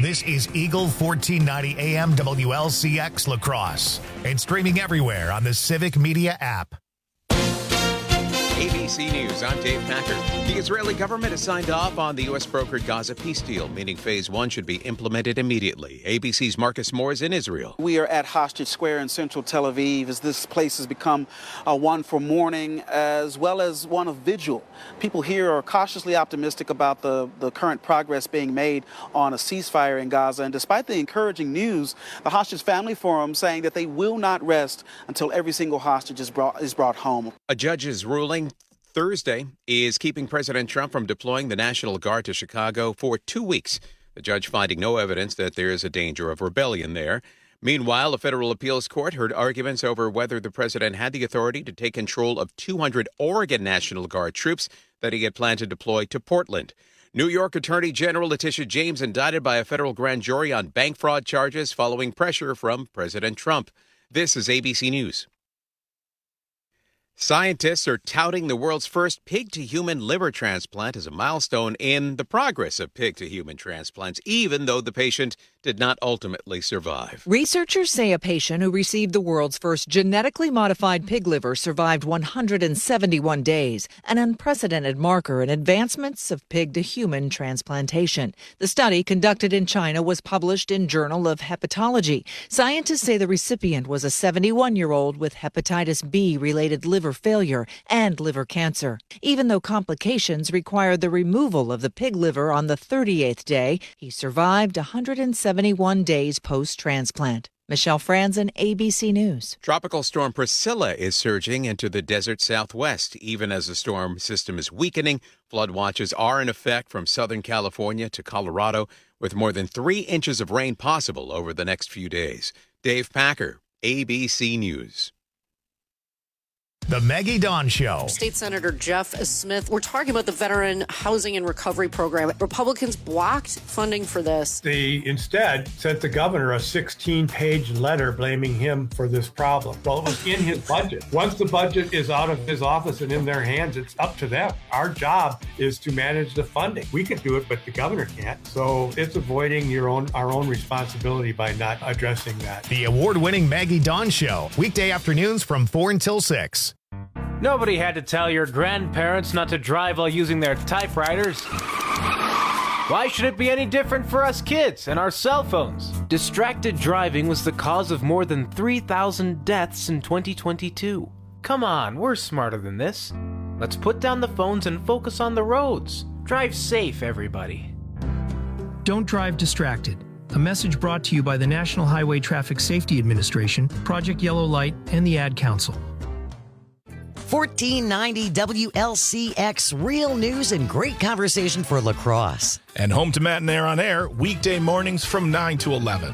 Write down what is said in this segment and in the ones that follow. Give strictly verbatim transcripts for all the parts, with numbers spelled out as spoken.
This is Eagle fourteen ninety A M W L C X La Crosse and streaming everywhere on the Civic Media app. A B C News, I'm Dave Packer. The Israeli government has signed off on the U S-brokered Gaza peace deal, meaning phase one should be implemented immediately. A B C's Marcus Moore is in Israel. We are at Hostage Square in central Tel Aviv as this place has become uh, one for mourning as well as one of vigil. People here are cautiously optimistic about the, the current progress being made on a ceasefire in Gaza. And despite the encouraging news, the Hostage Family Forum saying that they will not rest until every single hostage is brought, is brought home. A judge's ruling Thursday is keeping President Trump from deploying the National Guard to Chicago for two weeks. The judge finding no evidence that there is a danger of rebellion there. Meanwhile, a federal appeals court heard arguments over whether the president had the authority to take control of two hundred Oregon National Guard troops that he had planned to deploy to Portland. New York Attorney General Letitia James indicted by a federal grand jury on bank fraud charges following pressure from President Trump. This is A B C News. Scientists are touting the world's first pig-to-human liver transplant as a milestone in the progress of pig-to-human transplants, even though the patient did not ultimately survive. Researchers say a patient who received the world's first genetically modified pig liver survived one hundred seventy-one days, an unprecedented marker in advancements of pig-to-human transplantation. The study, conducted in China, was published in Journal of Hepatology. Scientists say the recipient was a seventy-one-year-old with hepatitis B-related liver failure and liver cancer. Even though complications required the removal of the pig liver on the thirty-eighth day, he survived one hundred seventy-one days post-transplant. Michelle Franzen, A B C News. Tropical storm Priscilla is surging into the desert southwest. Even as the storm system is weakening, flood watches are in effect from Southern California to Colorado, with more than three inches of rain possible over the next few days. Dave Packer, A B C News. The Maggie Dawn Show. State Senator Jeff Smith, we're talking about the Veteran Housing and Recovery Program. Republicans blocked funding for this. They instead sent the governor a sixteen-page letter blaming him for this problem. Well, it was in his budget. Once the budget is out of his office and in their hands, it's up to them. Our job is to manage the funding. We can do it, but the governor can't. So it's avoiding your own our own responsibility by not addressing that. The award-winning Maggie Dawn Show. Weekday afternoons from four until six. Nobody had to tell your grandparents not to drive while using their typewriters. Why should it be any different for us kids and our cell phones? Distracted driving was the cause of more than three thousand deaths in twenty twenty-two. Come on, we're smarter than this. Let's put down the phones and focus on the roads. Drive safe, everybody. Don't drive distracted. A message brought to you by the National Highway Traffic Safety Administration, Project Yellow Light, and the Ad Council. fourteen ninety W L C X, real news and great conversation for La Crosse. And home to Matt and Air on Air, weekday mornings from nine to eleven.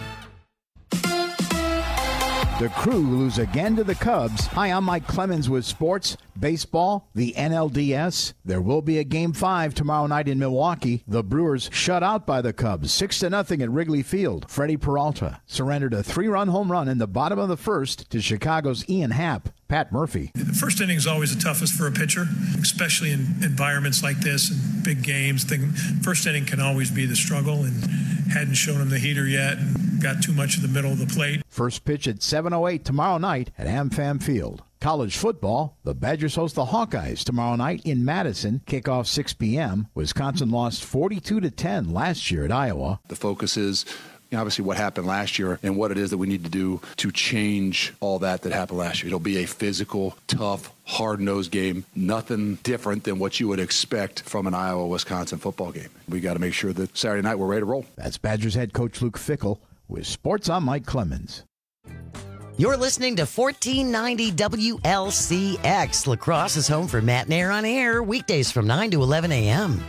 The Crew lose again to the Cubs. Hi, I'm Mike Clemens with sports, baseball, the N L D S. There will be a game five tomorrow night in Milwaukee. The Brewers shut out by the Cubs, six to nothing at Wrigley Field. Freddie Peralta surrendered a three-run home run in the bottom of the first to Chicago's Ian Happ. Pat Murphy. The first inning is always the toughest for a pitcher, especially in environments like this and big games. The first inning can always be the struggle, and hadn't shown him the heater yet and got too much in the middle of the plate. First pitch at seven oh eight tomorrow night at AmFam Field. College football, the Badgers host the Hawkeyes tomorrow night in Madison. Kickoff six p.m. Wisconsin lost forty-two to ten last year at Iowa. The focus is obviously what happened last year and what it is that we need to do to change all that that happened last year. It'll be a physical, tough, hard-nosed game. Nothing different than what you would expect from an Iowa-Wisconsin football game. We got to make sure that Saturday night we're ready to roll. That's Badgers head coach Luke Fickell with Sports. I'm Mike Clemens. You're listening to fourteen ninety W L C X. La Crosse is home for Matt and Air on Air, weekdays from nine to eleven a.m.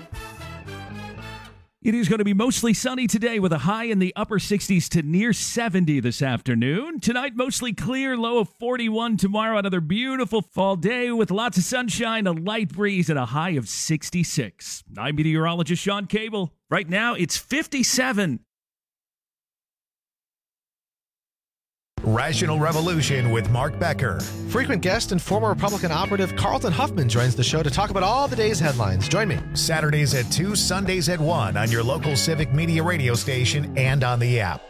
It is going to be mostly sunny today with a high in the upper sixties to near seventy this afternoon. Tonight, mostly clear, low of forty-one. Tomorrow, another beautiful fall day with lots of sunshine, a light breeze, and a high of sixty-six. I'm meteorologist Sean Cable. Right now, it's fifty-seven. Rational Revolution with Mark Becker. Frequent guest and former Republican operative Carlton Huffman joins the show to talk about all the day's headlines. Join me. Saturdays at two, Sundays at one on your local Civic Media radio station and on the app.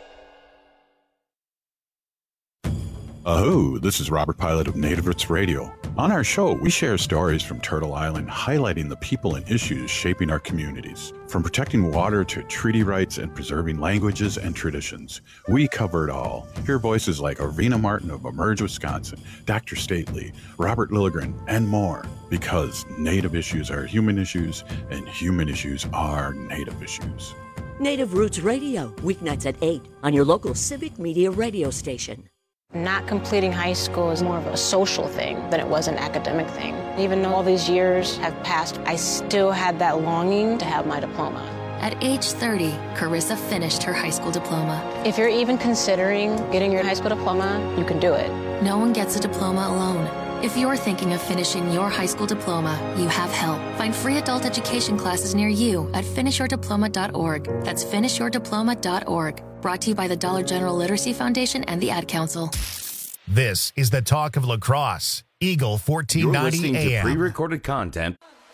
Aho, this is Robert Pilot of Native Roots Radio. On our show, we share stories from Turtle Island, highlighting the people and issues shaping our communities. From protecting water to treaty rights and preserving languages and traditions, we cover it all. Hear voices like Arvina Martin of Emerge, Wisconsin, Doctor Stately, Robert Lilligren, and more. Because Native issues are human issues, and human issues are Native issues. Native Roots Radio, weeknights at eight on your local Civic Media radio station. Not completing high school is more of a social thing than it was an academic thing. Even though all these years have passed, I still had that longing to have my diploma. At age thirty, Carissa finished her high school diploma. If you're even considering getting your high school diploma, you can do it. No one gets a diploma alone. If you're thinking of finishing your high school diploma, you have help. Find free adult education classes near you at finish your diploma dot org. That's finish your diploma dot org. Brought to you by the Dollar General Literacy Foundation and the Ad Council. This is the Talk of Lacrosse, Eagle fourteen ninety You're listening A M. to pre-recorded content.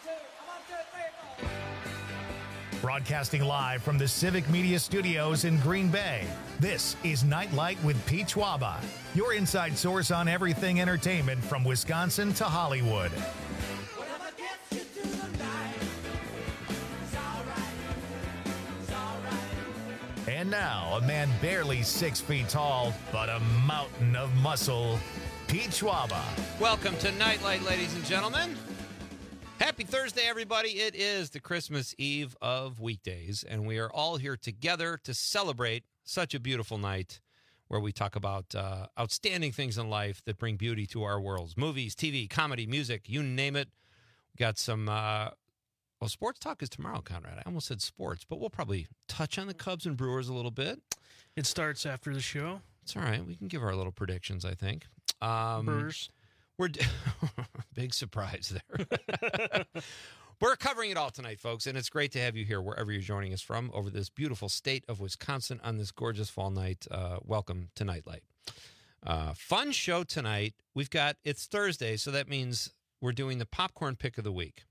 Broadcasting live from the Civic Media Studios in Green Bay, this is Nightlight with Pete Schwaba, your inside source on everything entertainment from Wisconsin to Hollywood. And now, a man barely six feet tall, but a mountain of muscle, Pete Schwaba. Welcome to Nightlight, ladies and gentlemen. Happy Thursday, everybody. It is the Christmas Eve of weekdays, and we are all here together to celebrate such a beautiful night where we talk about uh, outstanding things in life that bring beauty to our worlds. Movies, T V, comedy, music, you name it. We got some... Uh, Well, sports talk is tomorrow, Conrad. I almost said sports, but we'll probably touch on the Cubs and Brewers a little bit. It starts after the show. It's all right. We can give our little predictions, I think. Um, Brewers. We're big surprise there. We're covering it all tonight, folks, and it's great to have you here wherever you're joining us from over this beautiful state of Wisconsin on this gorgeous fall night. Uh, welcome to Nightlight. Uh, fun show tonight. We've got, it's Thursday, so that means we're doing the popcorn pick of the week.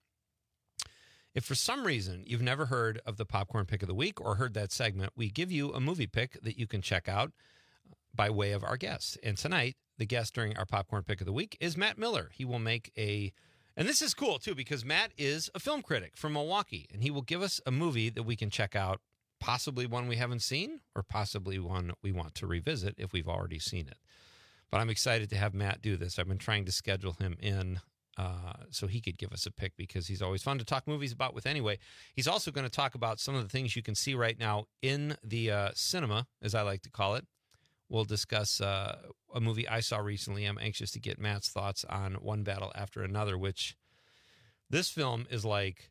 If for some reason you've never heard of the Popcorn Pick of the Week or heard that segment, we give you a movie pick that you can check out by way of our guests. And tonight, the guest during our Popcorn Pick of the Week is Matt Miller. He will make a, and this is cool too, because Matt is a film critic from Milwaukee, and he will give us a movie that we can check out, possibly one we haven't seen, or possibly one we want to revisit if we've already seen it. But I'm excited to have Matt do this. I've been trying to schedule him in Uh, so he could give us a pick because he's always fun to talk movies about with anyway. He's also going to talk about some of the things you can see right now in the uh, cinema, as I like to call it. We'll discuss uh, a movie I saw recently. I'm anxious to get Matt's thoughts on One Battle After Another, which this film is like,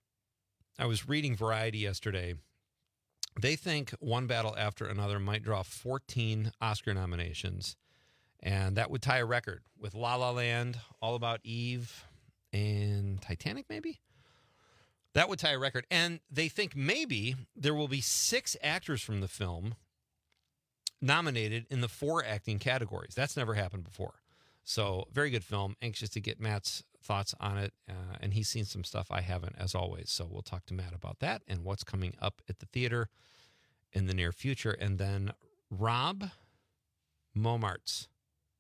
I was reading Variety yesterday. They think One Battle After Another might draw fourteen Oscar nominations. And that would tie a record with La La Land, All About Eve, and Titanic, maybe? That would tie a record. And they think maybe there will be six actors from the film nominated in the four acting categories. That's never happened before. So, very good film. Anxious to get Matt's thoughts on it. Uh, and he's seen some stuff I haven't, as always. So, we'll talk to Matt about that and what's coming up at the theater in the near future. And then Rob Momarts.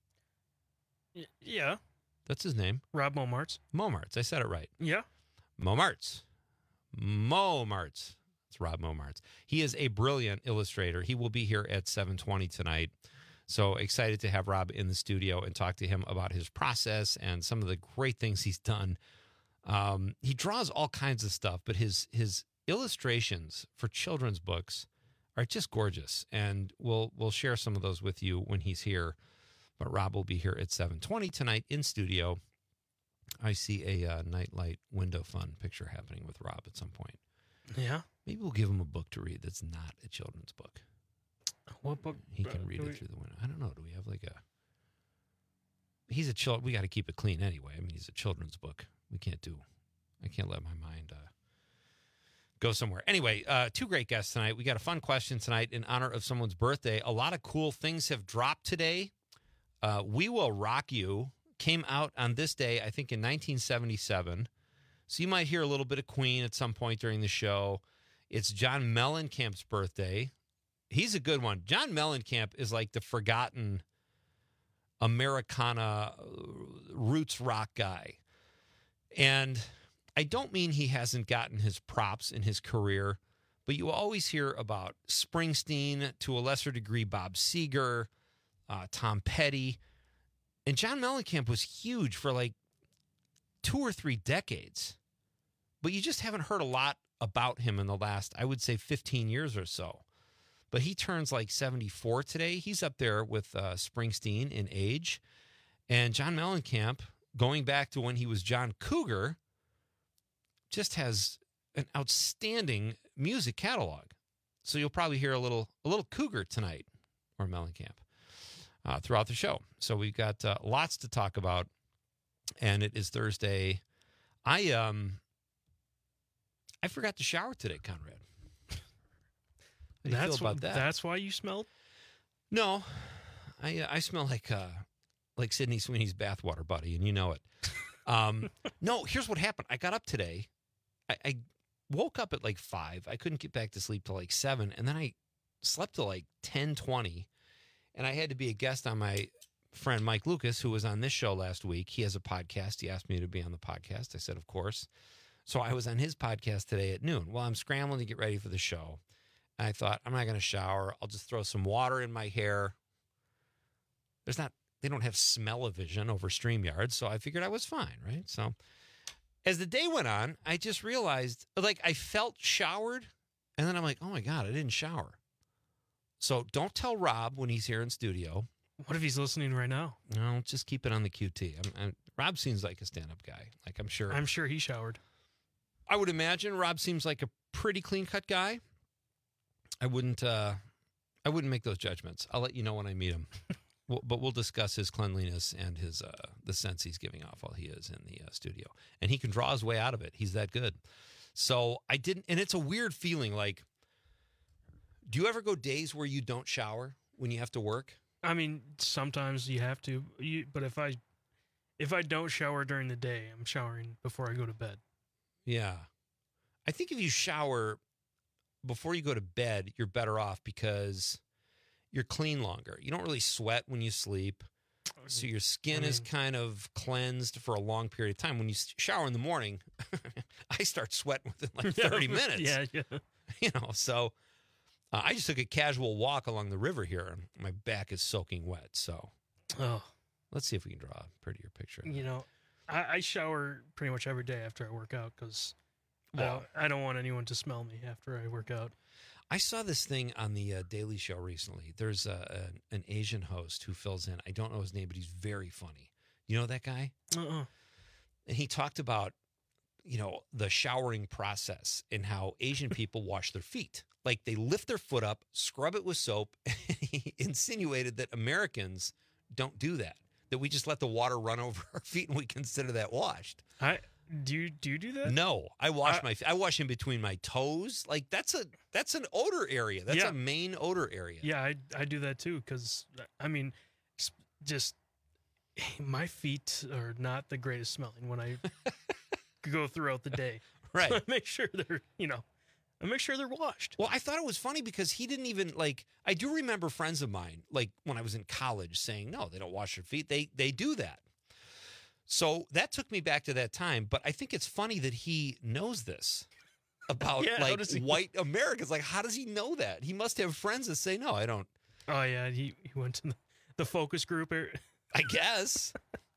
Yeah. That's his name. Rob Momarts. Momarts. I said it right. Yeah. Momarts. Momarts. It's Rob Momarts. He is a brilliant illustrator. He will be here at seven twenty tonight. So excited to have Rob in the studio and talk to him about his process and some of the great things he's done. Um, he draws all kinds of stuff, but his his illustrations for children's books are just gorgeous. And we'll we'll share some of those with you when he's here. But Rob will be here at seven twenty tonight in studio. I see a uh, Nightlight window fun picture happening with Rob at some point. Yeah. Maybe we'll give him a book to read that's not a children's book. What book? He can read it we... through the window. I don't know. Do we have like a... He's a child. We got to keep it clean anyway. I mean, he's a children's book. We can't do... I can't let my mind uh, go somewhere. Anyway, uh, two great guests tonight. We got a fun question tonight in honor of someone's birthday. A lot of cool things have dropped today Uh, We Will Rock You came out on this day, I think, in nineteen seventy-seven. So you might hear a little bit of Queen at some point during the show. It's John Mellencamp's birthday. He's a good one. John Mellencamp is like the forgotten Americana roots rock guy. And I don't mean he hasn't gotten his props in his career, but you always hear about Springsteen, to a lesser degree, Bob Seger, uh, Tom Petty. And John Mellencamp was huge for like two or three decades. But you just haven't heard a lot about him in the last, I would say, fifteen years or so. But he turns like seventy-four today. He's up there with uh, Springsteen in age. And John Mellencamp, going back to when he was John Cougar, just has an outstanding music catalog. So you'll probably hear a little a little Cougar tonight, or Mellencamp, uh, throughout the show. So we've got uh, lots to talk about, and it is Thursday. I um I forgot to shower today, Conrad. How do you That's feel about that? That's why you smelled? No, I uh, I smell like uh like Sydney Sweeney's bathwater buddy, and you know it. Um, no, here's what happened. I got up today. I, I woke up at like five. I couldn't get back to sleep till like seven, and then I slept till like ten twenty. And I had to be a guest on my friend Mike Lucas, who was on this show last week. He has a podcast. He asked me to be on the podcast. I said, of course. So I was on his podcast today at noon. Well, I'm scrambling to get ready for the show. And I thought, I'm not going to shower. I'll just throw some water in my hair. There's not, they don't have smell-o-vision over StreamYard, so I figured I was fine, right? So as the day went on, I just realized, like, I felt showered, and then I'm like, oh my God, I didn't shower. So don't tell Rob when he's here in studio. What if he's listening right now? No, just keep it on the Q T. I'm, I'm, Rob seems like a stand-up guy. Like, I'm sure. I'm sure he showered. I would imagine Rob seems like a pretty clean-cut guy. I wouldn't. Uh, I wouldn't make those judgments. I'll let you know when I meet him. we'll, but we'll discuss his cleanliness and his uh, the sense he's giving off while he is in the uh, studio, and he can draw his way out of it. He's that good. So I didn't, and it's a weird feeling. Like, do you ever go days where you don't shower when you have to work? I mean, sometimes you have to. You, but if I if I don't shower during the day, I'm showering before I go to bed. Yeah, I think if you shower before you go to bed, you're better off because you're clean longer. You don't really sweat when you sleep. So your skin I mean, is kind of cleansed for a long period of time. When you shower in the morning, I start sweating within like thirty minutes. Yeah, yeah. You know, so uh, I just took a casual walk along the river here, and my back is soaking wet. So oh. Let's see if we can draw a prettier picture. You know, I, I shower pretty much every day after I work out because well, I, I don't want anyone to smell me after I work out. I saw this thing on the uh, Daily Show recently. There's a, a, an Asian host who fills in. I don't know his name, but he's very funny. You know that guy? Uh-uh. And he talked about, you know, the showering process and how Asian people wash their feet. Like they lift their foot up, scrub it with soap. And he insinuated that Americans don't do that, that we just let the water run over our feet and we consider that washed. I do you do you do that? No, I wash I, my I wash in between my toes. Like that's a that's an odor area. That's yeah. a main odor area. Yeah, I I do that too because I mean, just my feet are not the greatest smelling when I go throughout the day. Right. So I make sure they're you know, I make sure they're washed. Well, I thought it was funny because he didn't even like. I do remember friends of mine, like when I was in college, saying no, they don't wash their feet. They they do that. So that took me back to that time. But I think it's funny that he knows this about yeah, like he... white Americans. Like, how does he know that? He must have friends that say, no, I don't. Oh, yeah. He, he went to the, the focus group. I guess.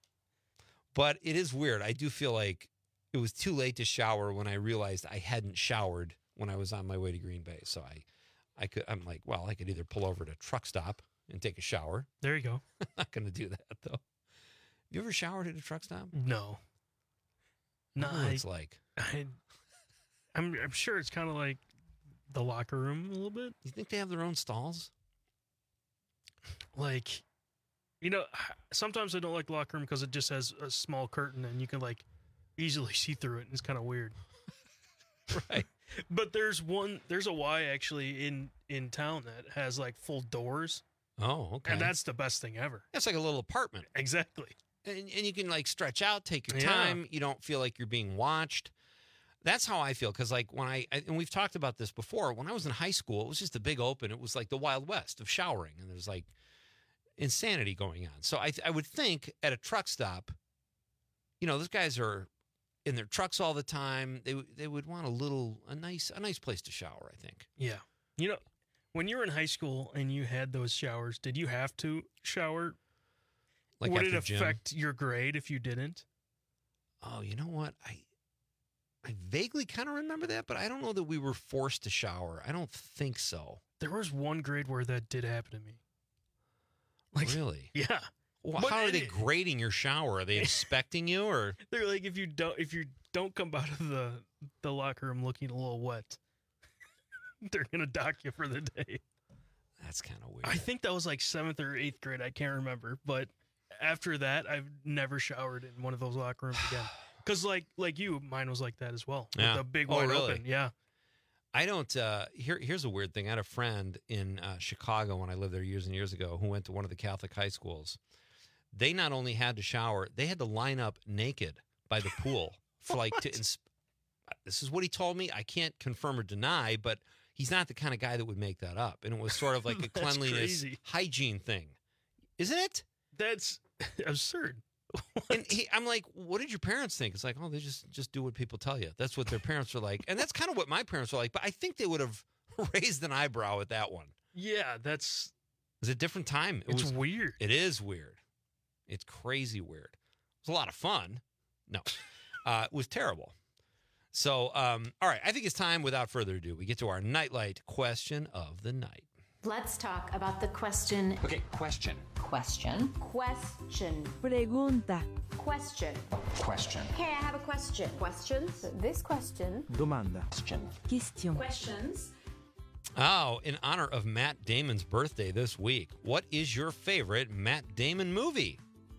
But it is weird. I do feel like it was too late to shower when I realized I hadn't showered when I was on my way to Green Bay. So I, I could, I'm like, well, I could either pull over to a truck stop and take a shower. There you go. I'm not going to do that, though. You ever showered at a truck stop? No. No, I, it's like. I, I'm I'm sure it's kind of like the locker room a little bit. You think they have their own stalls? Like, you know, sometimes I don't like the locker room because it just has a small curtain and you can like easily see through it, and it's kind of weird. Right. But there's one, there's a Y actually in in town that has like full doors. Oh, okay. And that's the best thing ever. It's like a little apartment. Exactly. And, and you can like stretch out, take your Yeah. time. You don't feel like you're being watched. That's how I feel. Because like when I, I, and we've talked about this before, when I was in high school, it was just a big open. It was like the Wild West of showering. And there's like insanity going on. So I, I would think at a truck stop, you know, those guys are in their trucks all the time. They they would want a little, a nice, a nice place to shower, I think. Yeah. You know, when you were in high school and you had those showers, did you have to shower? Like Would it after gym? affect your grade if you didn't? Oh, you know what? I I vaguely kind of remember that, but I don't know that we were forced to shower. I don't think so. There was one grade where that did happen to me. Like, Really? Yeah. Well, But how are it- they grading your shower? Are they inspecting you, or They're like, if you don't, if you don't come out of the the locker room looking a little wet, they're gonna dock you for the day. That's kind of weird. I think that was like seventh or eighth grade. I can't remember, but after that, I've never showered in one of those locker rooms again. Because like like you, mine was like that as well. Yeah. With the big Oh, wide really? open. Yeah. I don't. Uh, here, here's a weird thing. I had a friend in uh, Chicago when I lived there years and years ago who went to one of the Catholic high schools. They not only had to shower, they had to line up naked by the pool for like to. Ins- this is what he told me. I can't confirm or deny, but he's not the kind of guy that would make that up. And it was sort of like a That's cleanliness crazy. hygiene thing, isn't it? That's absurd. And he, I'm like, what did your parents think? It's like, oh, they just just do what people tell you. That's what their parents are like, and that's kind of what my parents were like. But I think they would have raised an eyebrow at that one. Yeah, that's. It was a different time. It It's was weird. It is weird. It's crazy weird. It was a lot of fun. No, uh, it was terrible. So, um, all right, I think it's time. Without further ado, we get to our Nightlight question of the night. Let's talk about the question. Okay, question. Question. Question. Pregunta. Question. Question. Hey, I have a question. Questions? This question. Domanda. Question. Question. Questions. Oh, in honor of Matt Damon's birthday this week, what is your favorite Matt Damon movie?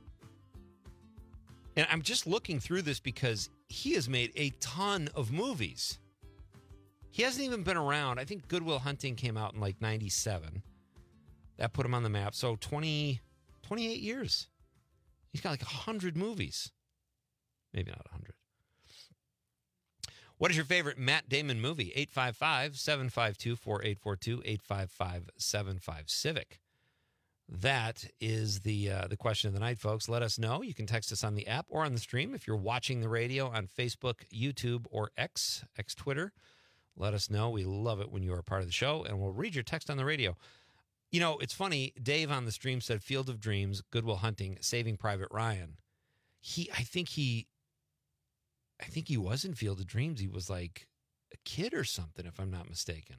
And I'm just looking through this because he has made a ton of movies. He hasn't even been around. I think Good Will Hunting came out in like ninety-seven. That put him on the map. So twenty, twenty-eight years. He's got like one hundred movies. Maybe not one hundred. What is your favorite Matt Damon movie? eight five five, seven five two, four eight four two, eight five five, seven five Civic. That is the uh, the question of the night, folks. Let us know. You can text us on the app or on the stream if you're watching the radio on Facebook, YouTube, or X, X Twitter. Let us know. We love it when you are a part of the show, and we'll read your text on the radio. You know, it's funny. Dave on the stream said Field of Dreams, Good Will Hunting, Saving Private Ryan. He, I think he, I think he was in Field of Dreams. He was like a kid or something, if I'm not mistaken.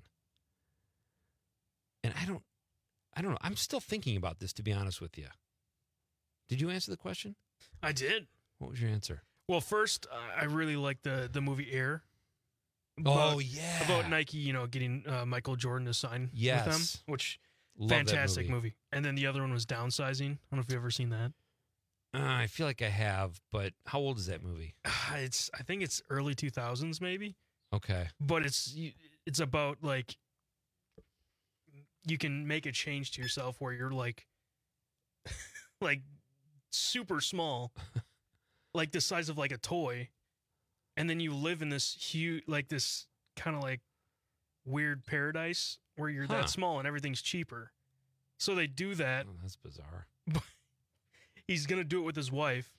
And I don't, I don't know. I'm still thinking about this, to be honest with you. Did you answer the question? I did. What was your answer? Well, first, uh, I really like the the movie Air. Oh, yeah. About Nike, you know, getting uh, Michael Jordan to sign Yes. with them, which Love that fantastic movie. movie. And then the other one was Downsizing. I don't know if you've ever seen that. Uh, I feel like I have, but how old is that movie? It's I think it's early two thousands maybe, Okay. but it's you- it's about like you can make a change to yourself where you're like like super small, like the size of like a toy, and then you live in this huge like this kind of like weird paradise where you're Huh. that small and everything's cheaper. So they do that. Oh, that's bizarre. He's gonna do it with his wife.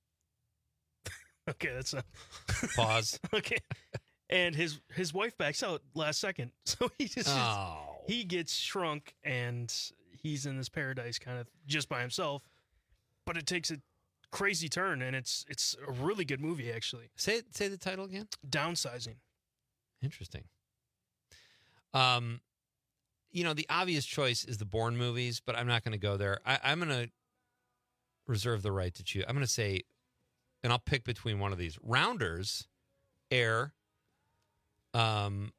Okay, that's a Pause. okay. And his his wife backs out last second, so he just Oh. he gets shrunk, and he's in this paradise kind of just by himself. But it takes a crazy turn, and it's it's a really good movie actually. Say say the title again. Downsizing. Interesting. Um, you know, the obvious choice is the Bourne movies, but I'm not going to go there. I, I'm going to reserve the right to choose. I'm going to say, and I'll pick between one of these: Rounders, Air. Um,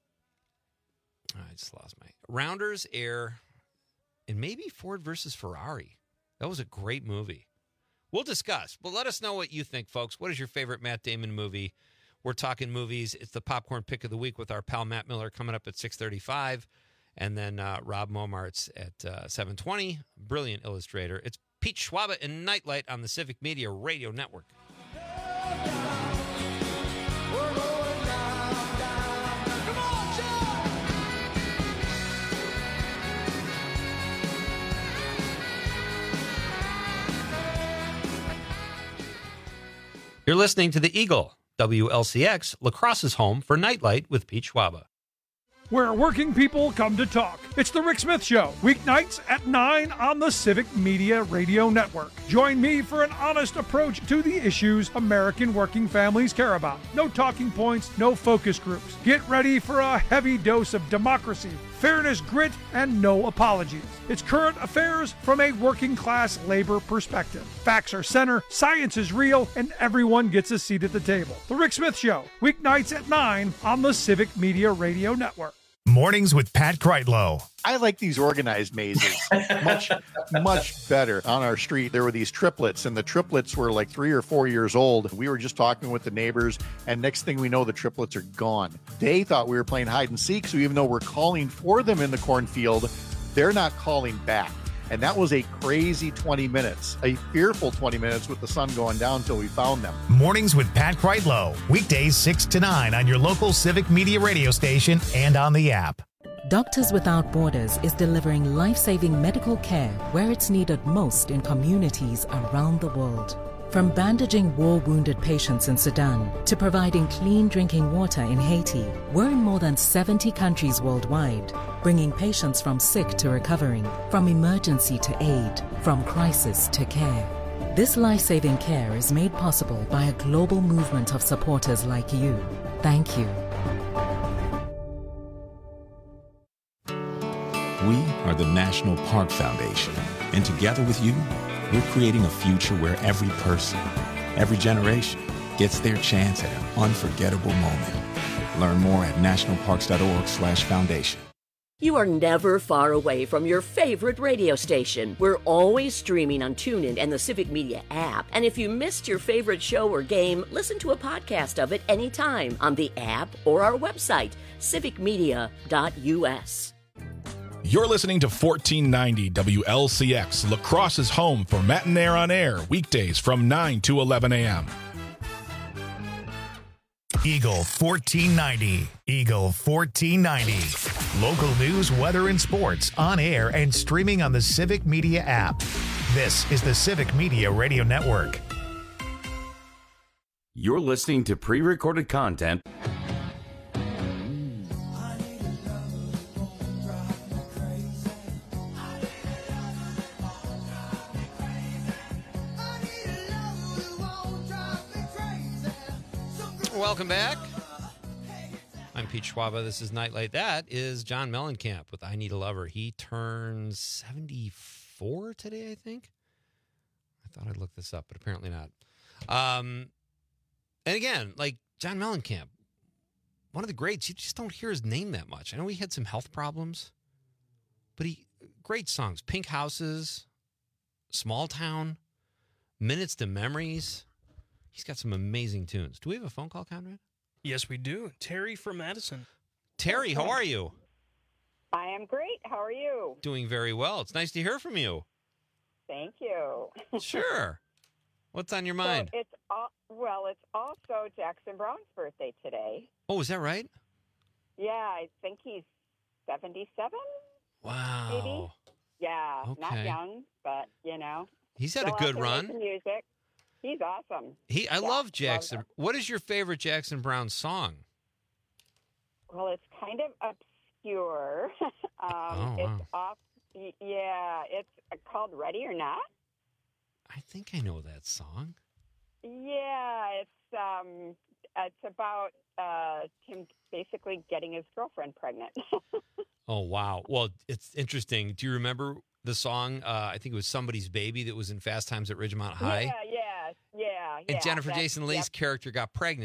I just lost my Rounders, Air, and maybe Ford versus Ferrari. That was a great movie. We'll discuss, but let us know what you think, folks. What is your favorite Matt Damon movie? We're talking movies. It's the popcorn pick of the week with our pal Matt Miller coming up at six thirty-five. And then uh, Rob Momartz at uh, seven twenty, brilliant illustrator. It's Pete Schwaba and Nightlight on the Civic Media Radio Network. You're listening to The Eagle, W L C X, La Crosse's home for Nightlight with Pete Schwaba. Where working people come to talk. It's the Rick Smith Show, weeknights at nine on the Civic Media Radio Network. Join me for an honest approach to the issues American working families care about. No talking points, no focus groups. Get ready for a heavy dose of democracy, fairness, grit, and no apologies. It's current affairs from a working class labor perspective. Facts are center, science is real, and everyone gets a seat at the table. The Rick Smith Show, weeknights at nine on the Civic Media Radio Network. Mornings with Pat Kreitlow. I like these organized mazes much, much better. On our street, there were these triplets, and the triplets were like three or four years old. We were just talking with the neighbors, and next thing we know, the triplets are gone. They thought we were playing hide and seek, so even though we're calling for them in the cornfield, they're not calling back. And that was a crazy twenty minutes, a fearful twenty minutes with the sun going down until we found them. Mornings with Pat Kreitlow. Weekdays six to nine on your local Civic Media radio station and on the app. Doctors Without Borders is delivering life-saving medical care where it's needed most in communities around the world. From bandaging war-wounded patients in Sudan to providing clean drinking water in Haiti, we're in more than seventy countries worldwide, bringing patients from sick to recovering, from emergency to aid, from crisis to care. This life-saving care is made possible by a global movement of supporters like you. Thank you. We are the National Park Foundation, and together with you, we're creating a future where every person, every generation, gets their chance at an unforgettable moment. Learn more at nationalparks.org slash foundation. You are never far away from your favorite radio station. We're always streaming on TuneIn and the Civic Media app. And if you missed your favorite show or game, listen to a podcast of it anytime on the app or our website, civic media dot u s. You're listening to fourteen ninety W L C X, La Crosse's home for Matt and Air on Air, weekdays from nine to eleven a.m. Eagle fourteen ninety. Eagle fourteen ninety. Local news, weather, and sports on air and streaming on the Civic Media app. This is the Civic Media Radio Network. You're listening to pre-recorded content. Welcome back. I'm Pete Schwaba. This is Nightlight. That is John Mellencamp with I Need a Lover. He turns seventy-four today, I think. I thought I'd look this up, but apparently not. Um, and again, like John Mellencamp, one of the greats. You just don't hear his name that much. I know he had some health problems, but he great songs. Pink Houses, Small Town, Minutes to Memories. He's got some amazing tunes. Do we have a phone call, Conrad? Yes, we do. Terry from Madison. Terry, how are you? I am great. How are you? Doing very well. It's nice to hear from you. Thank you. Sure. What's on your mind? So it's al- well, it's also Jackson Brown's birthday today. Oh, is that right? Yeah, I think he's seventy-seven. Wow. Maybe. Yeah, Okay. not young, but you know, He's had still a out good there run. making music. He's awesome. He, I Yeah, love Jackson. him. What is your favorite Jackson Brown song? Well, it's kind of obscure. um, Oh, it's wow. off. y- Yeah, it's called "Ready or Not." I think I know that song. Yeah, it's um, it's about uh, him basically getting his girlfriend pregnant. Oh, wow. Well, it's interesting. Do you remember the song? Uh, I think it was Somebody's Baby that was in Fast Times at Ridgemont High. Yeah, yeah, yeah. And yeah, Jennifer that's- Jason Leigh's yep. character got pregnant,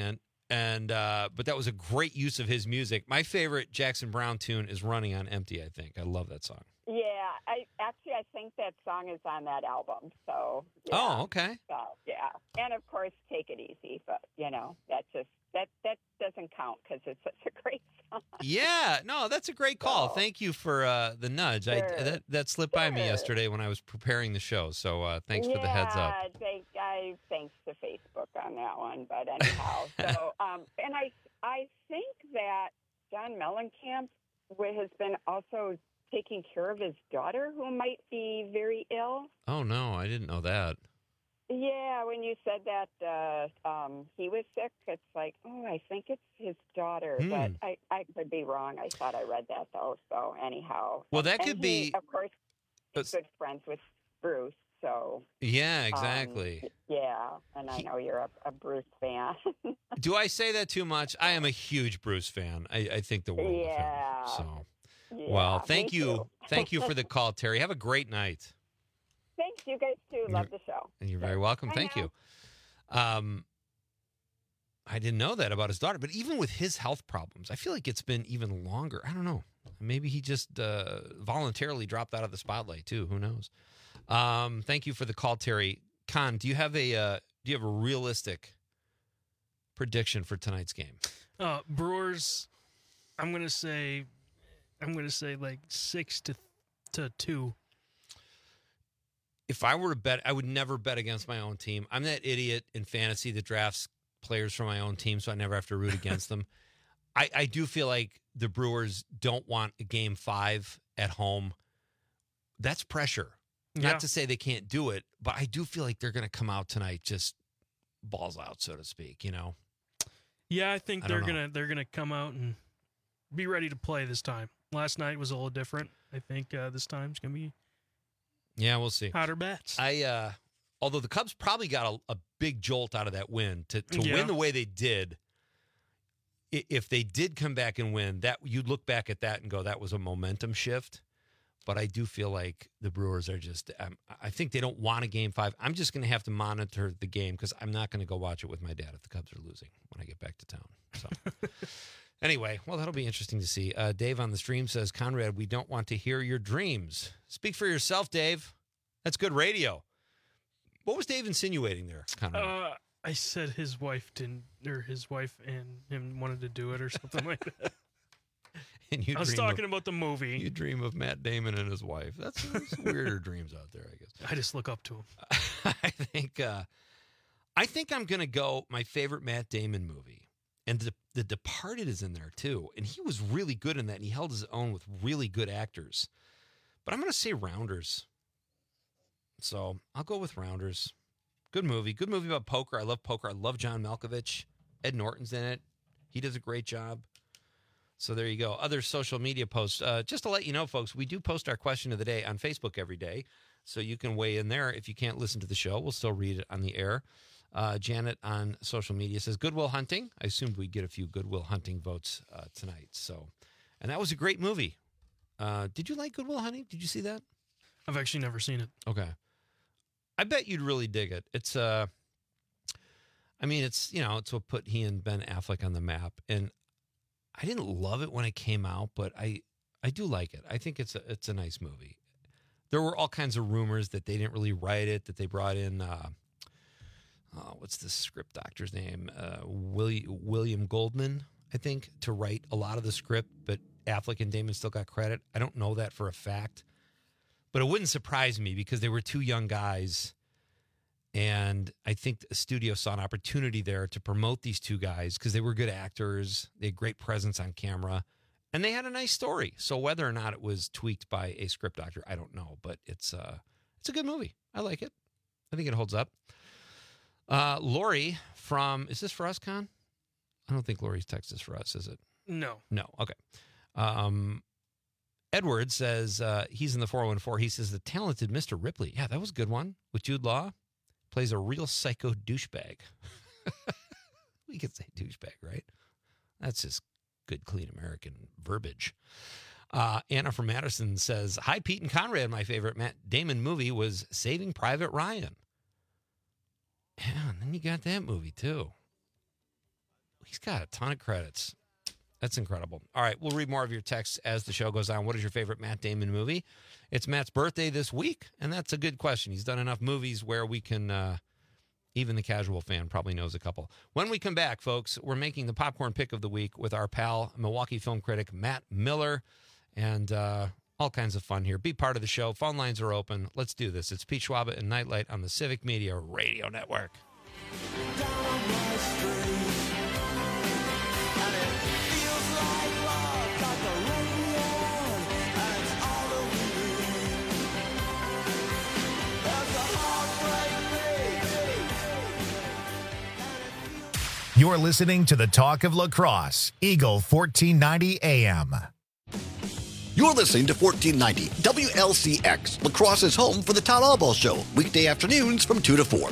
And uh, but that was a great use of his music. My favorite Jackson Browne tune is "Running on Empty." I think I love that song. Yeah, I actually I think that song is on that album. So yeah. Oh, okay. So, yeah, and of course, "Take It Easy," but you know that just that that doesn't count because it's such a great song. Yeah, no, that's a great call. So, Thank you for uh, the nudge. I Sure. that that slipped by me Sure. yesterday when I was preparing the show. So uh, thanks yeah, for the heads up. Thank, I thanks to Facebook on that one, but anyhow. so um, and I I think that John Mellencamp wi- has been also taking care of his daughter who might be very ill. Oh no, I didn't know that. Yeah, when you said that uh, um, he was sick, it's like, oh, I think it's his daughter, Hmm. but I, I could be wrong. I thought I read that though. So anyhow, Well, that And could he, be- of course, he's good friends with Bruce. So Yeah, um, exactly. yeah, and I know you're a, a Bruce fan. Do I say that too much? I am a huge Bruce fan. I, I think the world yeah. of him. So, Yeah, well, me thank you, too. thank you for the call, Terry. Have a great night. Thanks, you guys too. Love the show. And you're very welcome. Bye Thank now. you. Um, I didn't know that about his daughter, but even with his health problems, I feel like it's been even longer. I don't know. Maybe he just uh, voluntarily dropped out of the spotlight too. Who knows? Um, thank you for the call, Terry. Con, do you have a uh, do you have a realistic prediction for tonight's game? Uh, Brewers, I'm gonna say, I'm gonna say like six to to two. If I were to bet, I would never bet against my own team. I'm that idiot in fantasy that drafts players from my own team, so I never have to root against them. I, I do feel like the Brewers don't want a game five at home. That's pressure. Yeah. Not to say they can't do it, but I do feel like they're going to come out tonight just balls out, so to speak, you know? Yeah, I think I they're don't know. gonna they're gonna come out and be ready to play this time. Last night was a little different. I think uh, this time's gonna be Yeah, we'll see. hotter bats. I, uh, although the Cubs probably got a, a big jolt out of that win to, to Yeah. win the way they did. i- If they did come back and win, that you'd look back at that and go, that was a momentum shift. But I do feel like the Brewers are just, um, I think they don't want a game five. I'm just going to have to monitor the game because I'm not going to go watch it with my dad if the Cubs are losing when I get back to town. So anyway, well, that'll be interesting to see. Uh, Dave on the stream says, Conrad, we don't want to hear your dreams. Speak for yourself, Dave. That's good radio. What was Dave insinuating there, Conrad? Uh, I said his wife didn't, or his wife and him wanted to do it or something like that. And you I was dream talking of- about the movie. You dream of Matt Damon and his wife. That's, that's weirder dreams out there, I guess. I just look up to him. I think uh, I think I'm gonna go my favorite Matt Damon movie, and the The Departed is in there too, and he was really good in that. And he held his own with really good actors. But I'm gonna say Rounders. So I'll go with Rounders. Good movie. Good movie about poker. I love poker. I love John Malkovich. Ed Norton's in it. He does a great job. So there you go. Other social media posts. Uh, just to let you know, folks, we do post our question of the day on Facebook every day. So you can weigh in there. If you can't listen to the show, we'll still read it on the air. Uh, Janet on social media says, Goodwill Hunting. I assumed we'd get a few Goodwill Hunting votes uh, tonight. So, and that was a great movie. Uh, did you like Goodwill Hunting? Did you see that? I've actually never seen it. Okay. I bet you'd really dig it. It's, uh, I mean, it's, you know, it's what put he and Ben Affleck on the map. And I didn't love it when it came out, but I, I do like it. I think it's a, it's a nice movie. There were all kinds of rumors that they didn't really write it, that they brought in, uh, uh, what's the script doctor's name? Uh, William, William Goldman, I think, to write a lot of the script, but Affleck and Damon still got credit. I don't know that for a fact, but it wouldn't surprise me because they were two young guys. And I think the studio saw an opportunity there to promote these two guys because they were good actors. They had great presence on camera. And they had a nice story. So whether or not it was tweaked by a script doctor, I don't know. But it's uh, it's a good movie. I like it. I think it holds up. Uh, Lori from, is this for us, Con? I don't think Lori's text is for us, is it? No. No. Okay. Um, Edward says uh, he's in the four one four. He says the talented Mister Ripley. Yeah, that was a good one with Jude Law. Plays a real psycho douchebag. We could say douchebag, right? That's just good, clean American verbiage. Uh, Anna from Madison says, hi, Pete and Conrad. My favorite Matt Damon movie was Saving Private Ryan. Yeah, and then you got that movie, too. He's got a ton of credits. That's incredible. All right, we'll read more of your texts as the show goes on. What is your favorite Matt Damon movie? It's Matt's birthday this week, and that's a good question. He's done enough movies where we can, uh, even the casual fan probably knows a couple. When we come back, folks, we're making the popcorn pick of the week with our pal, Milwaukee film critic Matt Miller, and uh, all kinds of fun here. Be part of the show. Phone lines are open. Let's do this. It's Pete Schwaba and Nightlight on the Civic Media Radio Network. You're listening to the Talk of Lacrosse, Eagle fourteen ninety A M. You're listening to fourteen ninety W L C X, Lacrosse's home for the Todd Allball Show, weekday afternoons from two to four.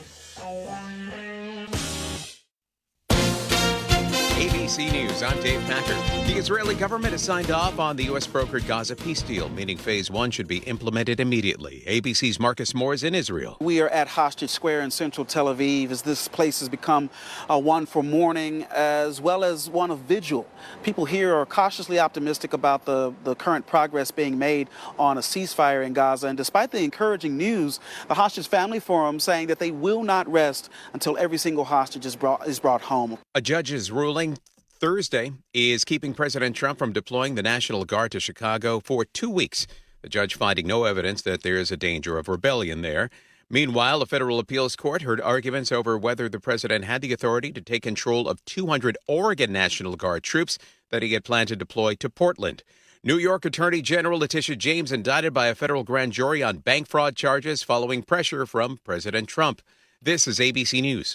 A B C News, I'm Dave Packer. The Israeli government has signed off on the U S brokered Gaza peace deal, meaning phase one should be implemented immediately. A B C's Marcus Moore is in Israel. We are at Hostage Square in central Tel Aviv as this place has become uh, one for mourning as well as one of vigil. People here are cautiously optimistic about the, the current progress being made on a ceasefire in Gaza. And despite the encouraging news, the Hostage Family Forum saying that they will not rest until every single hostage is brought, is brought home. A judge's ruling Thursday is keeping President Trump from deploying the National Guard to Chicago for two weeks. The judge finding no evidence that there is a danger of rebellion there. Meanwhile, a federal appeals court heard arguments over whether the president had the authority to take control of two hundred Oregon National Guard troops that he had planned to deploy to Portland. New York Attorney General Letitia James indicted by a federal grand jury on bank fraud charges following pressure from President Trump. This is A B C News.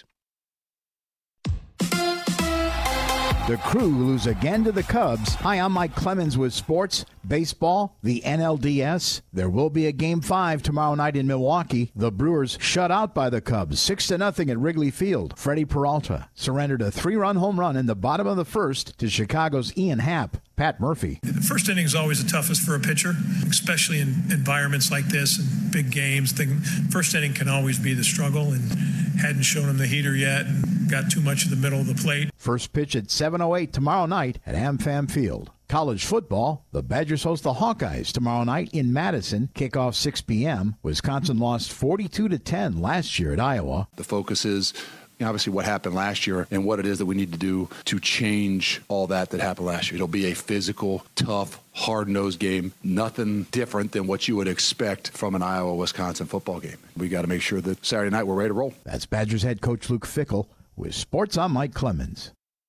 The Crew lose again to the Cubs. Hi, I'm Mike Clemens with sports, baseball, the N L D S. There will be a game five tomorrow night in Milwaukee. The Brewers shut out by the Cubs, six to nothing at Wrigley Field. Freddie Peralta surrendered a three-run home run in the bottom of the first to Chicago's Ian Happ. Pat Murphy. The first inning is always the toughest for a pitcher, especially in environments like this and big games. The first inning can always be the struggle, and hadn't shown him the heater yet and got too much in the middle of the plate. First pitch at seven oh eight tomorrow night at AmFam Field. College football, the Badgers host the Hawkeyes tomorrow night in Madison. Kickoff six p.m. Wisconsin lost forty-two to ten last year at Iowa. The focus is obviously what happened last year and what it is that we need to do to change all that that happened last year. It'll be a physical, tough, hard-nosed game. Nothing different than what you would expect from an Iowa-Wisconsin football game. We got to make sure that Saturday night we're ready to roll. That's Badgers head coach Luke Fickell. With sports, I'm Mike Clemens.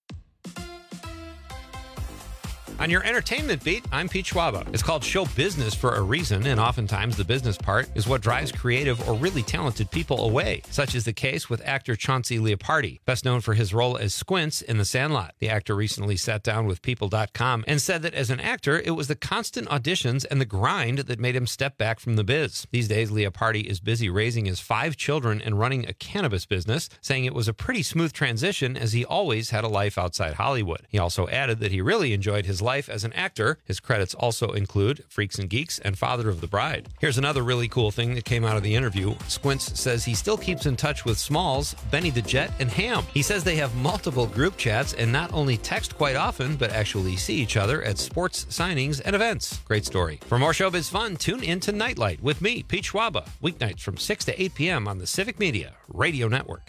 On your entertainment beat, I'm Pete Schwaba. It's called show business for a reason, and oftentimes the business part is what drives creative or really talented people away. Such is the case with actor Chauncey Leopardi, best known for his role as Squints in The Sandlot. The actor recently sat down with People dot com and said that as an actor, it was the constant auditions and the grind that made him step back from the biz. These days, Leopardi is busy raising his five children and running a cannabis business, saying it was a pretty smooth transition as he always had a life outside Hollywood. He also added that he really enjoyed his life as an actor. His credits also include Freaks and Geeks and Father of the Bride. Here's another really cool thing that came out of the interview. Squints says he still keeps in touch with Smalls, Benny the Jet, and Ham. He says they have multiple group chats and not only text quite often, but actually see each other at sports signings and events. Great story. For more showbiz fun, tune in to Nightlight with me, Pete Schwaba, weeknights from six to eight p.m. on the Civic Media Radio Network.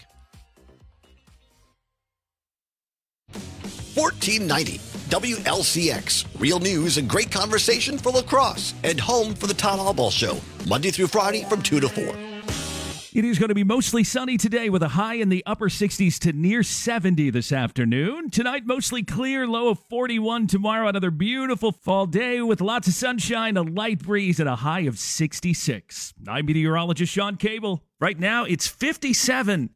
fourteen ninety W L C X, real news and great conversation for lacrosse, and home for the Todd Allball Show, Monday through Friday from two to four. It is going to be mostly sunny today with a high in the upper sixties to near seventy this afternoon. Tonight, mostly clear, low of forty-one. Tomorrow, another beautiful fall day with lots of sunshine, a light breeze, and a high of sixty-six. I'm meteorologist Sean Cable. Right now, it's fifty-seven.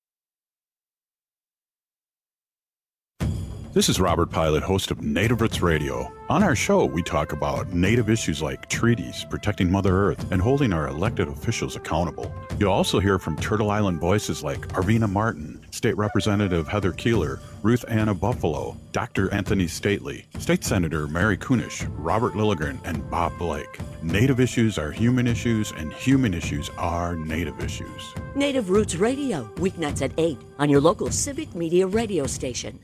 This is Robert Pilot, host of Native Roots Radio. On our show, we talk about Native issues like treaties, protecting Mother Earth, and holding our elected officials accountable. You'll also hear from Turtle Island voices like Arvina Martin, State Representative Heather Keeler, Ruth Anna Buffalo, Doctor Anthony Stately, State Senator Mary Kunish, Robert Lilligren, and Bob Blake. Native issues are human issues, and human issues are Native issues. Native Roots Radio, weeknights at eight on your local Civic Media radio station.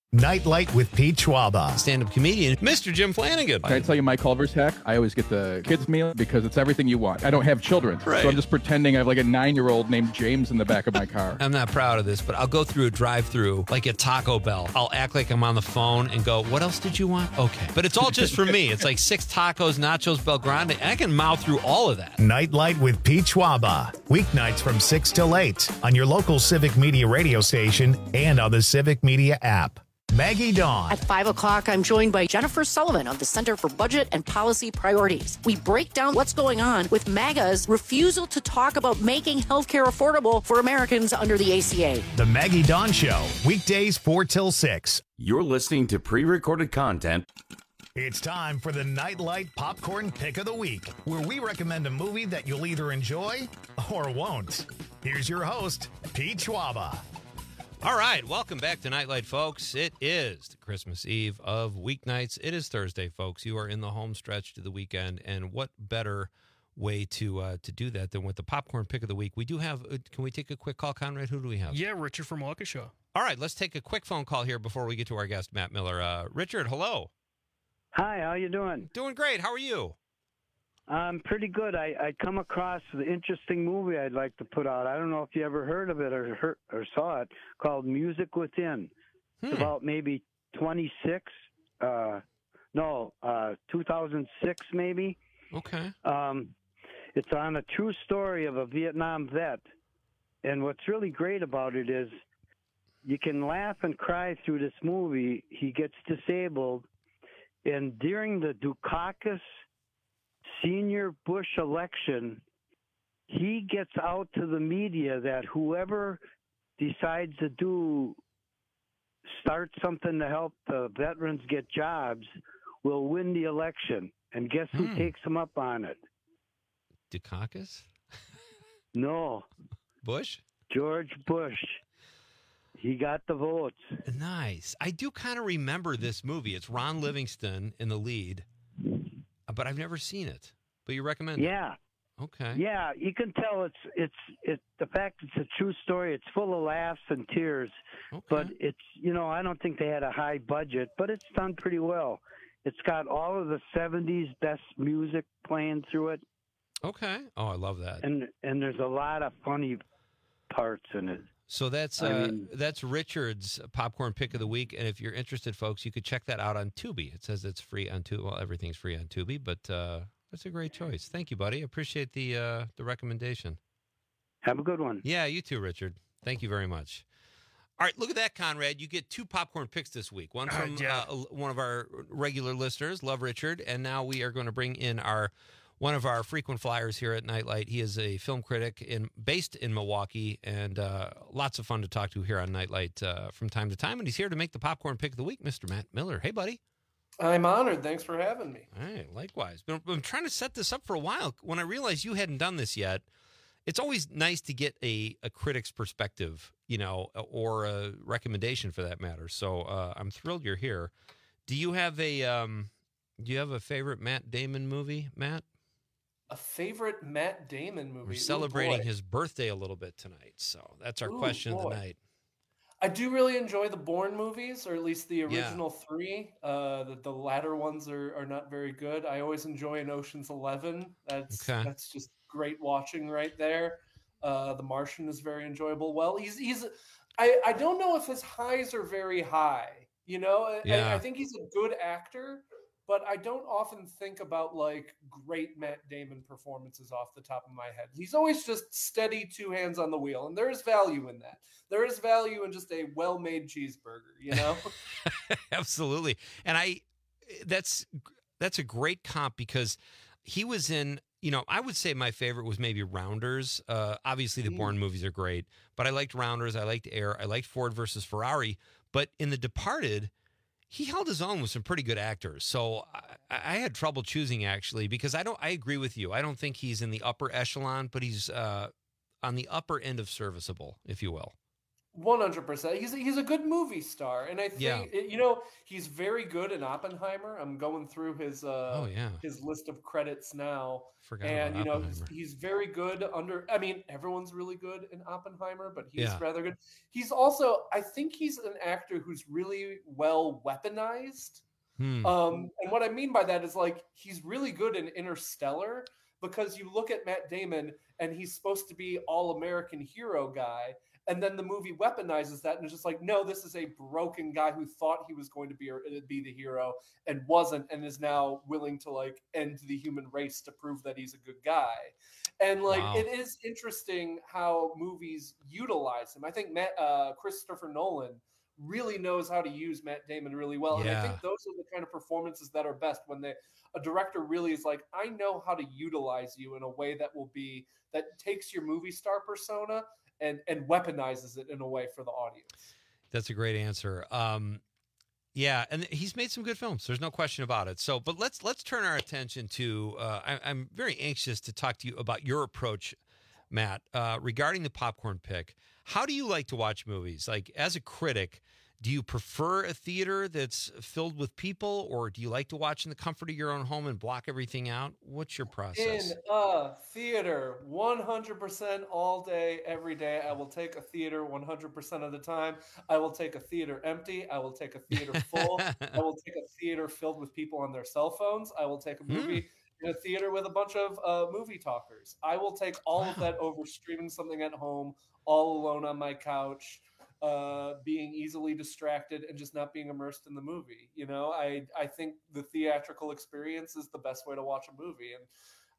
Nightlight with Pete Schwaba. Stand-up comedian, Mister Jim Flanagan. Can I tell you my Culver's hack? I always get the kids meal because it's everything you want. I don't have children, Right. so I'm just pretending I have like a nine-year-old named James in the back of my car. I'm not proud of this, but I'll go through a drive-through like at Taco Bell. I'll act like I'm on the phone and go, what else did you want? Okay. But it's all just for me. It's like six tacos, nachos, Bel Grande. And I can mouth through all of that. Nightlight with Pete Schwaba. Weeknights from six till eight on your local Civic Media radio station and on the Civic Media app. Maggie Dawn. At five o'clock, I'm joined by Jennifer Sullivan of the Center for Budget and Policy Priorities. We break down what's going on with MAGA's refusal to talk about making healthcare affordable for Americans under the A C A. The Maggie Dawn Show, weekdays four till six. You're listening to pre-recorded content. It's time for the Nightlight Popcorn Pick of the Week, where we recommend a movie that you'll either enjoy or won't. Here's your host, Pete Schwaba. All right, welcome back to Nightlight, folks. It is the Christmas Eve of weeknights. It is Thursday, folks. You are in the home stretch to the weekend, and what better way to uh, to do that than with the popcorn pick of the week? We do have. Uh, can we take a quick call, Conrad? Who do we have? Yeah, Richard from Waukesha. All right, let's take a quick phone call here before we get to our guest, Matt Miller. Uh, Richard, hello. Hi, how you doing? Doing great. How are you? Um, pretty good. I, I come across an interesting movie I'd like to put out. I don't know if you ever heard of it or heard, or saw it, called Music Within. It's Hmm. about maybe twenty-six, uh, no, uh, two thousand six maybe. Okay. Um, it's on a true story of a Vietnam vet. And what's really great about it is you can laugh and cry through this movie. He gets disabled, and during the Dukakis senior Bush election, he gets out to the media that whoever decides to do start something to help the veterans get jobs will win the election. And guess who Hmm. takes him up on it? Dukakis? No. Bush? George Bush. He got the votes. Nice. I do kind of remember this movie. It's Ron Livingston in the lead, but I've never seen it. But you recommend Yeah. it? Okay. Yeah, you can tell it's it's it the fact it's a true story. It's full of laughs and tears, but it's you know I don't think they had a high budget, but it's done pretty well. It's got all of the seventies best music playing through it, Okay. Oh, I love that. and and there's a lot of funny parts in it. So that's I uh, mean- that's Richard's popcorn pick of the week, and if you're interested, folks, you could check that out on Tubi. It says it's free on Tubi. Well, everything's free on Tubi, but uh, that's a great choice. Thank you, buddy. Appreciate the uh, the recommendation. Have a good one. Yeah, you too, Richard. Thank you very much. All right, look at that, Conrad. You get two popcorn picks this week. One from yeah. uh, one of our regular listeners, Love Richard, and now we are going to bring in our one of our frequent flyers here at Nightlight. He is a film critic in based in Milwaukee, and uh, lots of fun to talk to here on Nightlight uh, from time to time. And he's here to make the popcorn pick of the week, Mister Matt Miller. Hey, buddy. I'm honored. Thanks for having me. Hey, likewise. Been, been trying to set this up for a while. When I realized you hadn't done this yet, it's always nice to get a, a critic's perspective, you know, or a recommendation for that matter. So uh, I'm thrilled you're here. Do you have a um, do you have a favorite Matt Damon movie, Matt? A favorite Matt Damon movie. We're Ooh, celebrating boy. his birthday a little bit tonight, so that's our Ooh, question of boy. the night. I do really enjoy the Bourne movies, or at least the original three. Uh, the, the latter ones are, are not very good. I always enjoy an Ocean's Eleven. That's Okay. that's just great watching right there. Uh, the Martian is very enjoyable. Well, he's he's. I, I don't know if his highs are very high. You know, I- Yeah. I, I think he's a good actor, but I don't often think about like great Matt Damon performances off the top of my head. He's always just steady, two hands on the wheel, and there is value in that. There is value in just a well-made cheeseburger, you know? Absolutely. And I that's that's a great comp because he was in, you know, I would say my favorite was maybe Rounders. Uh, obviously the Bourne movies are great, but I liked Rounders, I liked Air, I liked Ford versus Ferrari, but in The Departed, he held his own with some pretty good actors. So I, I had trouble choosing actually because I don't I agree with you. I don't think he's in the upper echelon, but he's uh, on the upper end of serviceable, if you will. one hundred percent. He's a, he's a good movie star, and I think Yeah. you know he's very good in Oppenheimer. I'm going through his uh Oh, yeah. his list of credits now, Forgot and about you know he's, Oppenheimer. he's very good under. I mean, everyone's really good in Oppenheimer, but he's Yeah. rather good. He's also, I think, he's an actor who's really well weaponized. Hmm. Um, and what I mean by that is like he's really good in Interstellar because you look at Matt Damon and he's supposed to be all American hero guy. And then the movie weaponizes that and it's just like, no, this is a broken guy who thought he was going to be be the hero and wasn't, and is now willing to like end the human race to prove that he's a good guy. And like, Wow. it is interesting how movies utilize him. I think Matt, uh, Christopher Nolan really knows how to use Matt Damon really well. And I Yeah. think those are the kind of performances that are best when they a director really is like, I know how to utilize you in a way that will be that takes your movie star persona and and weaponizes it in a way for the audience. That's a great answer. Um, yeah, and he's made some good films. There's no question about it. So, but let's let's turn our attention to. Uh, I, I'm very anxious to talk to you about your approach, Matt, uh, regarding the popcorn pick. How do you like to watch movies? Like as a critic, do you prefer a theater that's filled with people, or do you like to watch in the comfort of your own home and block everything out? What's your process? In a theater, one hundred percent all day, every day. I will take a theater one hundred percent of the time. I will take a theater empty. I will take a theater full. I will take a theater filled with people on their cell phones. I will take a movie in a theater with a bunch of uh, movie talkers. I will take all of that over streaming something at home, all alone on my couch. Uh, being easily distracted and just not being immersed in the movie. You know, I I think the theatrical experience is the best way to watch a movie. And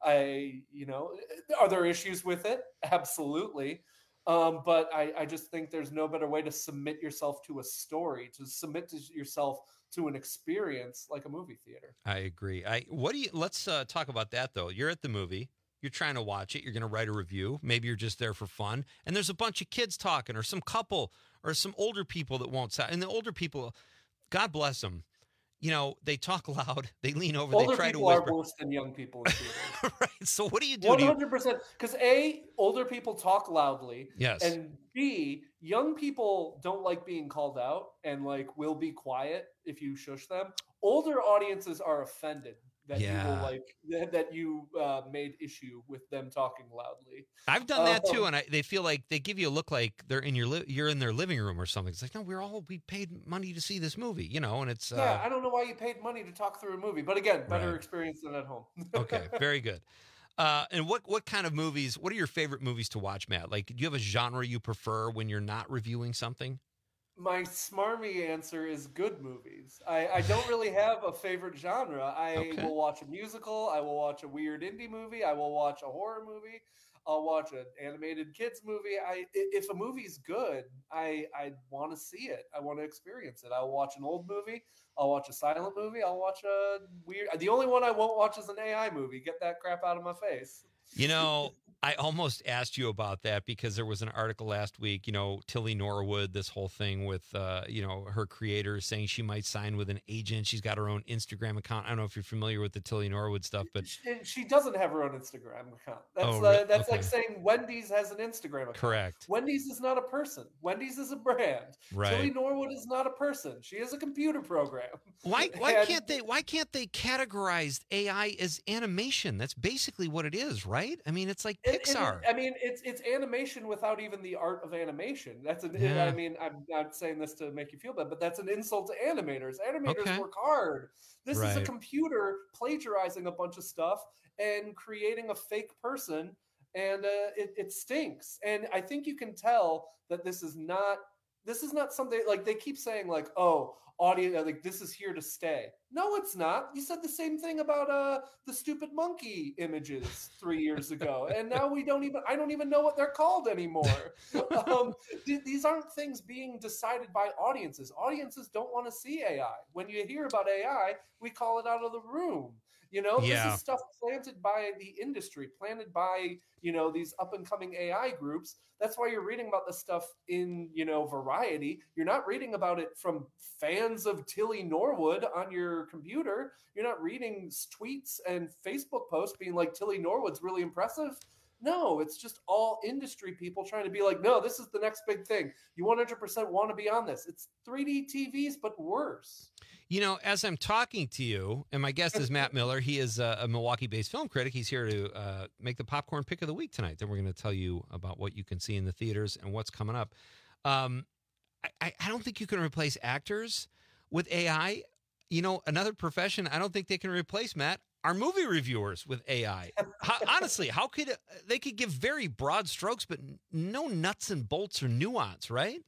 I, you know, are there issues with it? Absolutely. Um, but I, I just think there's no better way to submit yourself to a story, to submit to yourself to an experience like a movie theater. I agree. I what do you? Let's uh, talk about that though. You're at the movie. You're trying to watch it. You're going to write a review. Maybe you're just there for fun. And there's a bunch of kids talking, or some couple, or some older people that won't stop. And the older people, God bless them. You know, they talk loud. They lean over. Older they try people to whisper. are worse than young people in theaters. Right. So what do you do? One Do you- hundred percent. Because A, older people talk loudly. Yes. And B, young people don't like being called out and like will be quiet if you shush them. Older audiences are offended that you Yeah. will like that, that you uh, made issue with them talking loudly. I've done that too, Um, and I, they feel like they give you a look like they're in your li- you're in their living room or something. It's like, no, we're all we paid money to see this movie, you know, and it's uh, Yeah, I don't know why you paid money to talk through a movie, but again, better Right. experience than at home. okay, very good. Uh, and what what kind of movies? What are your favorite movies to watch, Matt? Like, do you have a genre you prefer when you're not reviewing something? My smarmy answer is good movies. I, I don't really have a favorite genre. I Okay. will watch a musical. I will watch a weird indie movie. I will watch a horror movie. I'll watch an animated kids movie. I i- if a movie's good, I I want to see it. I want to experience it. I'll watch an old movie. I'll watch a silent movie. I'll watch a weird. The only one I won't watch is an A I movie. Get that crap out of my face. You know, I almost asked you about that because there was an article last week, you know, Tilly Norwood, this whole thing with, uh, you know, her creator saying she might sign with an agent. She's got her own Instagram account. I don't know if you're familiar with the Tilly Norwood stuff, but She, she doesn't have her own Instagram account. That's Oh, uh, re- that's like okay. saying Wendy's has an Instagram account. Correct. Wendy's is not a person. Wendy's is a brand. Right. Tilly Norwood is not a person. She is a computer program. Why why And- can't they why can't they categorize A I as animation? That's basically what it is, right? I mean, it's like It- it- Pixar. I mean, it's it's animation without even the art of animation. That's an. Yeah. I mean, I'm not saying this to make you feel bad, but that's an insult to animators. Animators Okay. work hard. This is a Right. computer plagiarizing a bunch of stuff and creating a fake person, and uh, it, it stinks. And I think you can tell that this is not. This is not something like they keep saying like, oh, audio, like this is here to stay. No, it's not. You said the same thing about uh the stupid monkey images three years ago, and now we don't even. I don't even know what they're called anymore. um, th- these aren't things being decided by audiences. Audiences don't want to see A I. When you hear about A I, we call it out of the room. You know, Yeah. this is stuff planted by the industry, planted by, you know, these up and coming A I groups. That's why you're reading about this stuff in, you know, Variety. You're not reading about it from fans of Tilly Norwood on your computer. You're not reading s- tweets and Facebook posts being like, Tilly Norwood's really impressive. No, it's just all industry people trying to be like, no, this is the next big thing. You one hundred percent want to be on this. It's three D T Vs, but worse. You know, as I'm talking to you, and my guest is Matt Miller. He is a, a Milwaukee-based film critic. He's here to uh, make the popcorn pick of the week tonight. Then we're going to tell you about what you can see in the theaters and what's coming up. Um, I, I don't think you can replace actors with A I. You know, another profession I don't think they can replace, Matt, are movie reviewers with A I. How, honestly, how could they could give very broad strokes, but no nuts and bolts or nuance, right?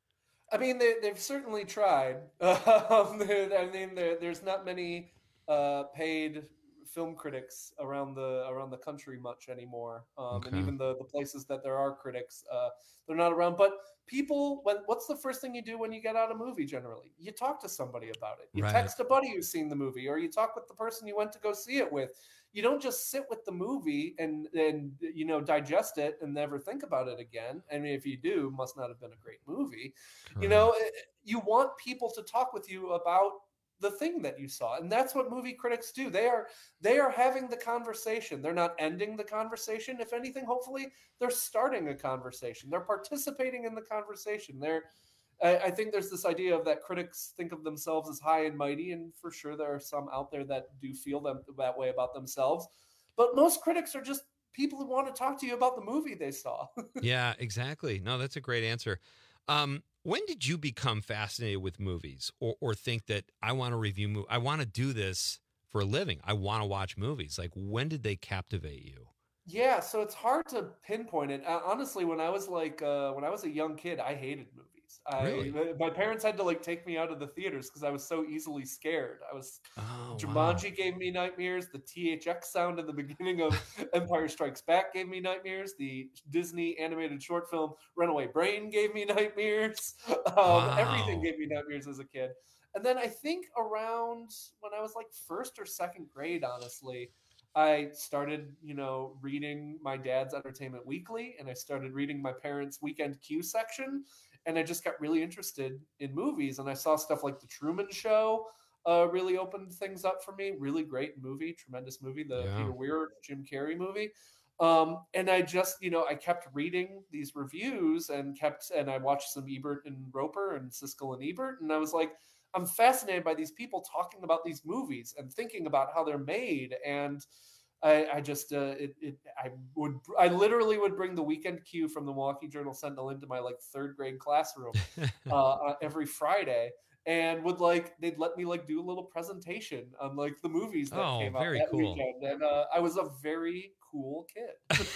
I mean, they, they've certainly tried. Um, I mean, there, there's not many uh, paid film critics around the around the country much anymore, um, Okay. and even the, the places that there are critics, uh, they're not around. But people, when what's the first thing you do when you get out a movie? Generally, you talk to somebody about it. You Right. text a buddy who's seen the movie, or you talk with the person you went to go see it with. You don't just sit with the movie and and you know digest it and never think about it again. I mean, if you do, must not have been a great movie. You know, you want people to talk with you about the thing that you saw, and that's what movie critics do. They are they are having the conversation. They're not ending the conversation. If anything, hopefully, they're starting a conversation. They're participating in the conversation. They're I, I think there's this idea of that critics think of themselves as high and mighty, and for sure there are some out there that do feel them that way about themselves. But most critics are just people who want to talk to you about the movie they saw. Yeah, exactly. No, that's a great answer. Um, when did you become fascinated with movies, or or think that I want to review movie? I want to do this for a living. I want to watch movies. Like, when did they captivate you? Yeah, so it's hard to pinpoint it. Uh, honestly, when I was like uh, when I was a young kid, I hated movies. I, Really? My parents had to like take me out of the theaters because I was so easily scared. I was Oh, Jumanji gave me nightmares. The T H X sound in the beginning of Empire Strikes Back gave me nightmares. The Disney animated short film Runaway Brain gave me nightmares. Um, Everything Wow. gave me nightmares as a kid. And then I think around when I was like first or second grade, honestly, I started, you know, reading my dad's Entertainment Weekly, and I started reading my parents' Weekend Q section, and I just got really interested in movies. And I saw stuff like The Truman Show uh, really opened things up for me. Really great movie, tremendous movie, the Yeah. Peter Weir, Jim Carrey movie. Um, and I just, you know, I kept reading these reviews and kept, and I watched some Ebert and Roper and Siskel and Ebert, and I was like, I'm fascinated by these people talking about these movies and thinking about how they're made. And I, I just, uh, it, it, I would, I literally would bring the Weekend Q from the Milwaukee Journal Sentinel into my like third grade classroom uh, uh, every Friday, and would like, they'd let me like do a little presentation on like the movies that Oh, came out very that cool. weekend. And uh, I was a very cool kid.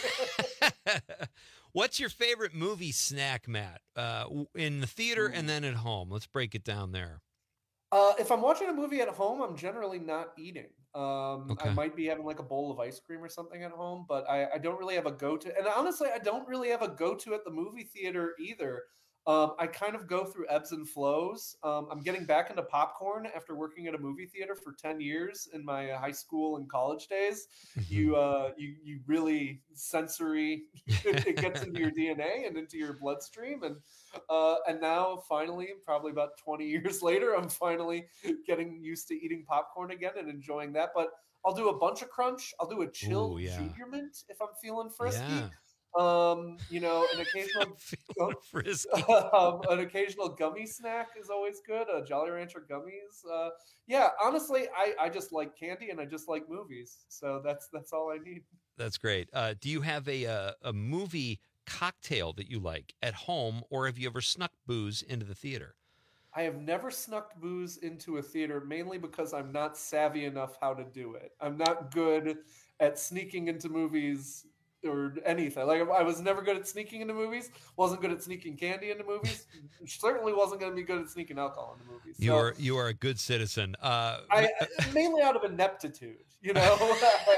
What's your favorite movie snack, Matt? Uh, w- in the theater and then at home. Let's break it down there. Uh, if I'm watching a movie at home, I'm generally not eating. Um, Okay. I might be having like a bowl of ice cream or something at home, but I, I don't really have a go-to. And honestly, I don't really have a go-to at the movie theater either. Um, I kind of go through ebbs and flows. Um, I'm getting back into popcorn after working at a movie theater for ten years in my high school and college days. You, uh, you, you really sensory, it gets into your D N A and into your bloodstream. And, uh, and now finally, probably about twenty years later, I'm finally getting used to eating popcorn again and enjoying that. But I'll do a bunch of crunch. I'll do a chilled Ooh, yeah. junior mint if I'm feeling frisky. Yeah. Um, you know, an occasional frisky. um, an occasional gummy snack is always good. Uh, Jolly Rancher gummies. Uh, yeah, honestly, I, I just like candy and I just like movies. So that's that's all I need. That's great. Uh, do you have a, a a movie cocktail that you like at home, or have you ever snuck booze into the theater? I have never snuck booze into a theater, mainly because I'm not savvy enough how to do it. I'm not good at sneaking into movies or anything. Like I was never good at sneaking into movies. Wasn't good at sneaking candy into movies. Certainly wasn't going to be good at sneaking alcohol into movies. You So are you are a good citizen. Uh, I mainly out of ineptitude, you know.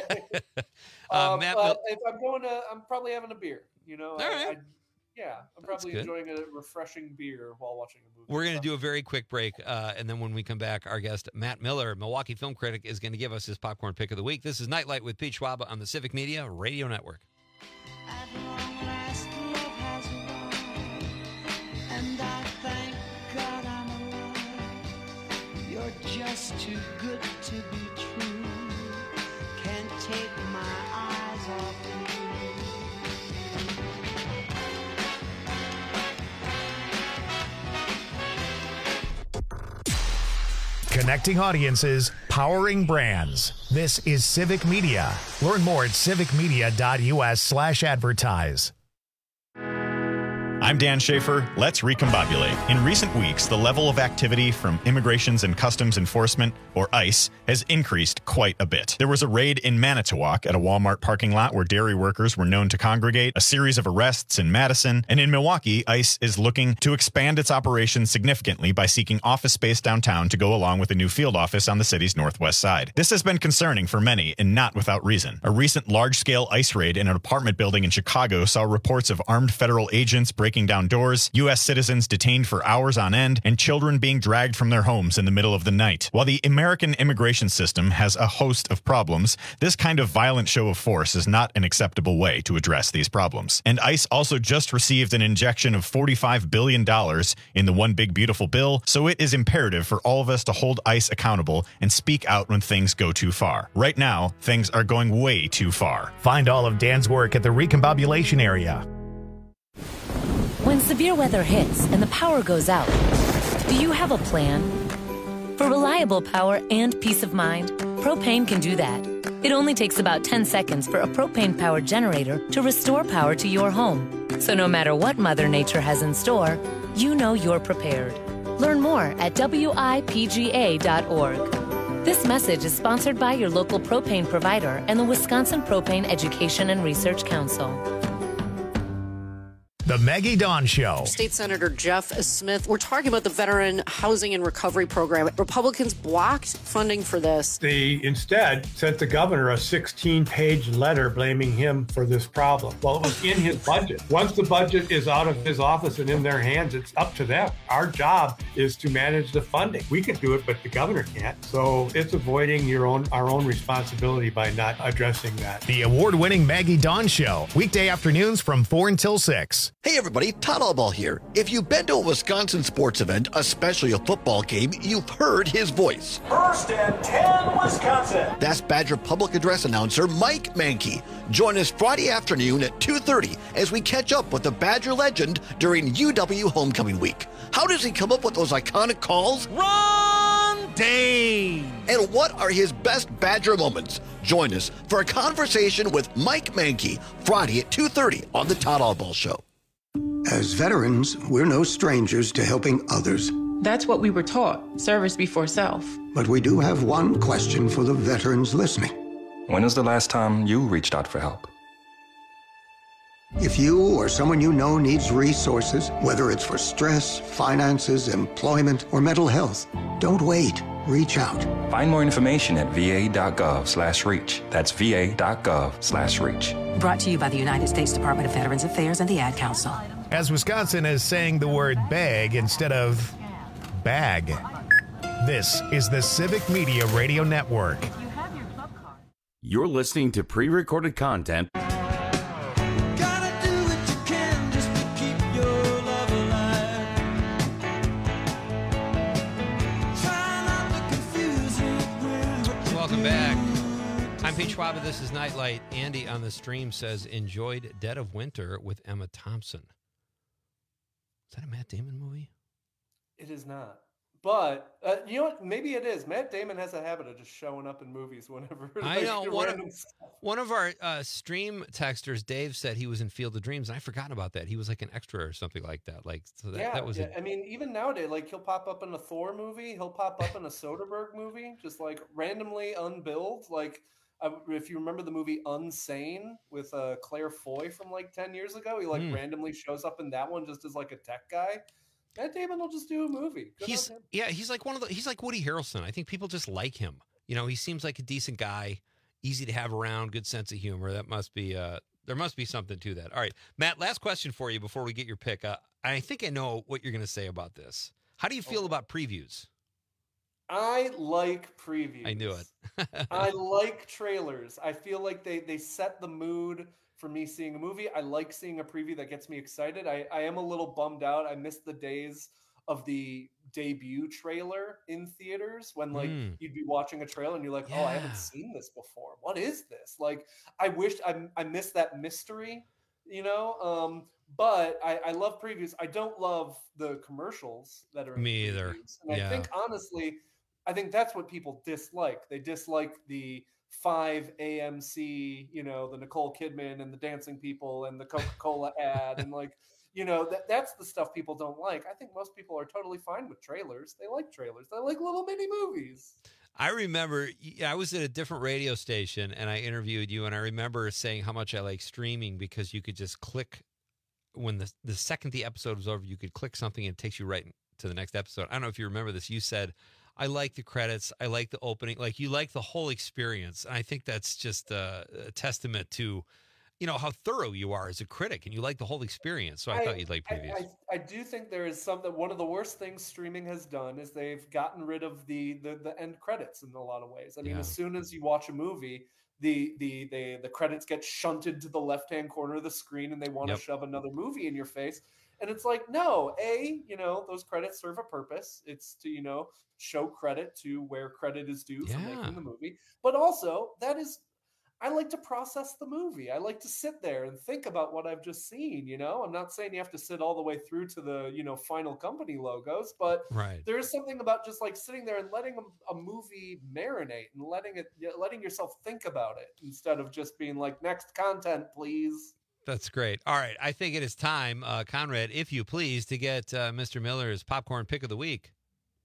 Uh, um, Matt uh, Mil- if I'm going to, I'm probably having a beer. You know, I, right. I, yeah, I'm probably good. enjoying a refreshing beer while watching a movie. We're going to do a very quick break, uh, and then when we come back, our guest, Matt Miller, Milwaukee film critic, is going to give us his popcorn pick of the week. This is Nightlight with Pete Schwab on the Civic Media Radio Network. And I thank God I'm alive. You're just too good to be true. Can't take my eyes off you. Connecting audiences, powering brands. This is Civic Media. Learn more at civicmedia.us slash advertise. I'm Dan Schaefer. Let's recombobulate. In recent weeks, the level of activity from Immigrations and Customs Enforcement, or ICE, has increased quite a bit. There was a raid in Manitowoc at a Walmart parking lot where dairy workers were known to congregate, a series of arrests in Madison, and in Milwaukee, ICE is looking to expand its operations significantly by seeking office space downtown to go along with a new field office on the city's northwest side. This has been concerning for many, and not without reason. A recent large-scale ICE raid in an apartment building in Chicago saw reports of armed federal agents breaking down doors, U S citizens detained for hours on end, and children being dragged from their homes in the middle of the night. While the American immigration system has a host of problems, this kind of violent show of force is not an acceptable way to address these problems. And ICE also just received an injection of forty-five billion dollars in the One Big Beautiful Bill, so it is imperative for all of us to hold ICE accountable and speak out when things go too far. Right now, things are going way too far. Find all of Dan's work at the Recombobulation area. When severe weather hits and the power goes out, do you have a plan? For reliable power and peace of mind, Propane can do that. It only takes about ten seconds for a propane-powered generator to restore power to your home. So no matter what Mother Nature has in store, you know you're prepared. Learn more at W I P G A dot org. This message is sponsored by your local propane provider and the Wisconsin Propane Education and Research Council. The Maggie Dawn Show. State Senator Jeff Smith, we're talking about the Veteran Housing and Recovery Program. Republicans blocked funding for this. They instead sent the governor a sixteen-page letter blaming him for this problem. Well, it was in his budget. Once the budget is out of his office and in their hands, it's up to them. Our job is to manage the funding. We can do it, but the governor can't. So it's avoiding your own our own responsibility by not addressing that. The award-winning Maggie Dawn Show. Weekday afternoons from four until six. Hey everybody, Todd Allball here. If you've been to a Wisconsin sports event, especially a football game, you've heard his voice. First and ten, Wisconsin. That's Badger Public Address announcer Mike Mankey. Join us Friday afternoon at two thirty as we catch up with the Badger legend during U W Homecoming Week. How does he come up with those iconic calls? Ron Dane! And what are his best Badger moments? Join us for a conversation with Mike Mankey Friday at two thirty on the Todd Allball Show. As veterans, we're no strangers to helping others. That's what we were taught, service before self. But we do have one question for the veterans listening. When was the last time you reached out for help? If you or someone you know needs resources, whether it's for stress, finances, employment, or mental health, don't wait. Reach out. Find more information at va.gov slash reach. That's va.gov slash reach. Brought to you by the United States Department of Veterans Affairs and the Ad Council. As Wisconsin is saying the word bag instead of bag. This is the Civic Media Radio Network. You're listening to pre-recorded content I'm Pete Schwab. This is Nightlight. Andy on the stream says, enjoyed Dead of Winter with Emma Thompson. Is that a Matt Damon movie? It is not. But, uh, you know what? Maybe it is. Matt Damon has a habit of just showing up in movies whenever. I like, know. One of, stuff. one of our uh, stream texters, Dave, said he was in Field of Dreams. And I forgot about that. He was like an extra or something like that. Like so that, yeah, that was yeah. A, I mean, even nowadays, like he'll pop up in a Thor movie. He'll pop up in a Soderbergh movie, just like randomly unbilled. Like, uh, if you remember the movie Unsane with uh, Claire Foy from like ten years ago, he like Mm. randomly shows up in that one just as like a tech guy. Matt Damon will just do a movie. Good he's on him. yeah, he's like one of the. He's like Woody Harrelson. I think people just like him. You know, he seems like a decent guy, easy to have around, good sense of humor. That must be uh, there must be something to that. All right, Matt. Last question for you before we get your pick. Uh, I think I know what you're going to say about this. How do you feel Okay. about previews? I like previews. I knew it. I like trailers. I feel like they they set the mood for me seeing a movie. I like seeing a preview that gets me excited. I, I am a little bummed out. I missed the days of the debut trailer in theaters when like Mm. you'd be watching a trailer and you're like, oh, I haven't Yeah. seen this before. What is this? Like, I wish I, I missed that mystery, you know? Um, but I, I love previews. I don't love the commercials that are in Me either. previews. And Yeah. I think honestly, I think that's what people dislike. They dislike the five A M C, you know, the Nicole Kidman and the dancing people and the Coca-Cola ad and like, you know, that that's the stuff people don't like. I think most people are totally fine with trailers. They like trailers. They like little mini movies. I remember I was at a different radio station and I interviewed you, and I remember saying how much I like streaming because you could just click when the the second the episode was over, you could click something and it takes you right to the next episode. I don't know if you remember this. You said, I like the credits. I like the opening. Like, you like the whole experience. And I think that's just a, a testament to, you know, how thorough you are as a critic, and you like the whole experience. So I, I thought you'd like previews. I, I, I do think there is something. One of the worst things streaming has done is they've gotten rid of the the, the end credits in a lot of ways. I mean, Yeah. as soon as you watch a movie, the the the the credits get shunted to the left hand corner of the screen, and they want Yep. to shove another movie in your face. And it's like, no, A, you know, those credits serve a purpose. It's to, you know, show credit to where credit is due for Yeah. making the movie. But also, that is, I like to process the movie. I like to sit there and think about what I've just seen, you know? I'm not saying you have to sit all the way through to the, you know, final company logos, but Right. there is something about just like sitting there and letting a, a movie marinate and letting it, letting yourself think about it instead of just being like, next content, please. That's great. All right. I think it is time, uh, Conrad, if you please, to get uh, Mister Miller's popcorn pick of the week.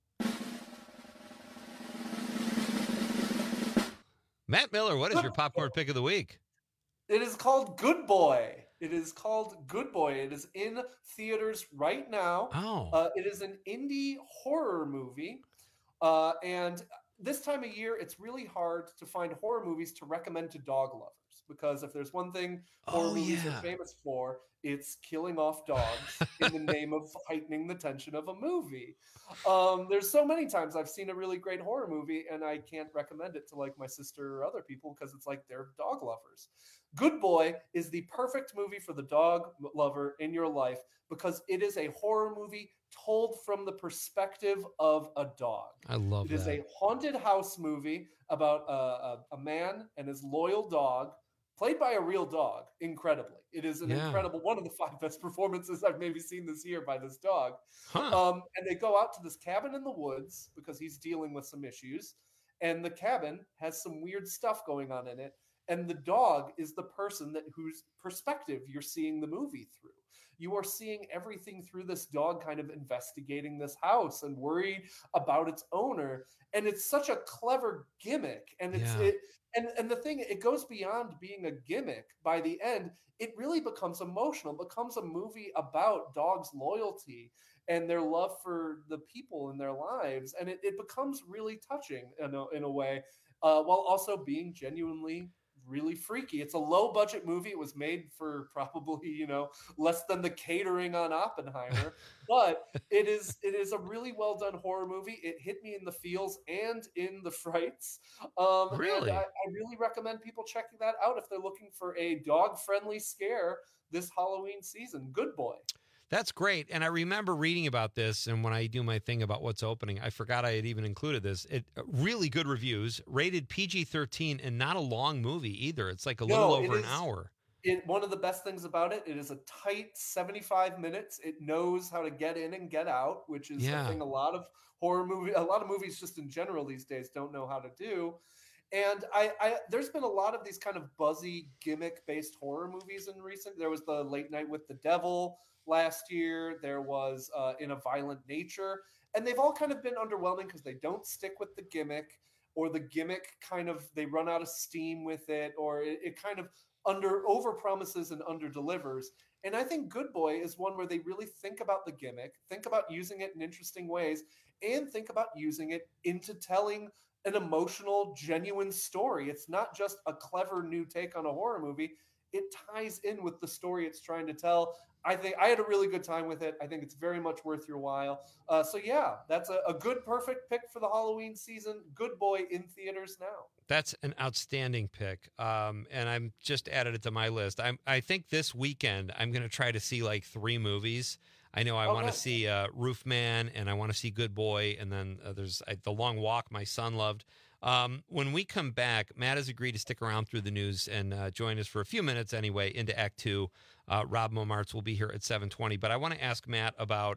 Matt Miller, what is your popcorn pick of the week? It is called Good Boy. It is called Good Boy. It is in theaters right now. Oh. Uh, it is an indie horror movie. Uh, and this time of year, it's really hard to find horror movies to recommend to dog lovers. Because if there's one thing horror Oh, movies yeah. are famous for, it's killing off dogs in the name of heightening the tension of a movie. Um, there's so many times I've seen a really great horror movie and I can't recommend it to like my sister or other people because it's like they're dog lovers. Good Boy is the perfect movie for the dog lover in your life because it is a horror movie told from the perspective of a dog. I love It is that. a haunted house movie about a, a, a man and his loyal dog, played by a real dog, incredibly. It is an Yeah. incredible, one of the five best performances I've maybe seen this year by this dog. Huh. Um, and they go out to this cabin in the woods because he's dealing with some issues. And the cabin has some weird stuff going on in it. And the dog is the person that whose perspective you're seeing the movie through. You are seeing everything through this dog kind of investigating this house and worried about its owner. And it's such a clever gimmick. And it's Yeah. it, and, and the thing, it goes beyond being a gimmick. By the end, it really becomes emotional, becomes a movie about dogs' loyalty and their love for the people in their lives. And it, it becomes really touching in a, in a way, uh, while also being genuinely really freaky. It's a low budget movie. It was made for probably, you know, less than the catering on Oppenheimer, but it is it is a really well done horror movie. It hit me in the feels and in the frights. Um, Really? And I, I really recommend people checking that out if they're looking for a dog friendly scare this Halloween season. Good Boy. That's great. And I remember reading about this, and when I do my thing about what's opening, I forgot I had even included this. It really good reviews, rated P G thirteen, and not a long movie either. It's like a little No, it over an is- hour. It, one of the best things about it, it is a tight seventy-five minutes. It knows how to get in and get out, which is Yeah. something a lot of horror movie, a lot of movies just in general these days don't know how to do. And I, I there's been a lot of these kind of buzzy gimmick-based horror movies in recent. There was the Late Night with the Devil last year. There was uh, In a Violent Nature, and they've all kind of been underwhelming because they don't stick with the gimmick, or the gimmick kind of they run out of steam with it, or it, it kind of under over promises and under delivers. And I think Good Boy is one where they really think about the gimmick, think about using it in interesting ways, and think about using it into telling an emotional, genuine story. It's not just a clever new take on a horror movie. It ties in with the story it's trying to tell. I think I had a really good time with it. I think it's very much worth your while. Uh, so yeah, that's a, a good, perfect pick for the Halloween season. Good Boy in theaters now. That's an outstanding pick. Um, and I'm just added it to my list. I'm, I think this weekend I'm going to try to see like three movies. I know I Oh, want to nice. see uh, Roofman, and I want to see Good Boy, and then uh, there's uh, The Long Walk my son loved. Um, when we come back, Matt has agreed to stick around through the news and uh, join us for a few minutes anyway into Act Two. Uh, Rob Momartz will be here at seven twenty. But I want to ask Matt about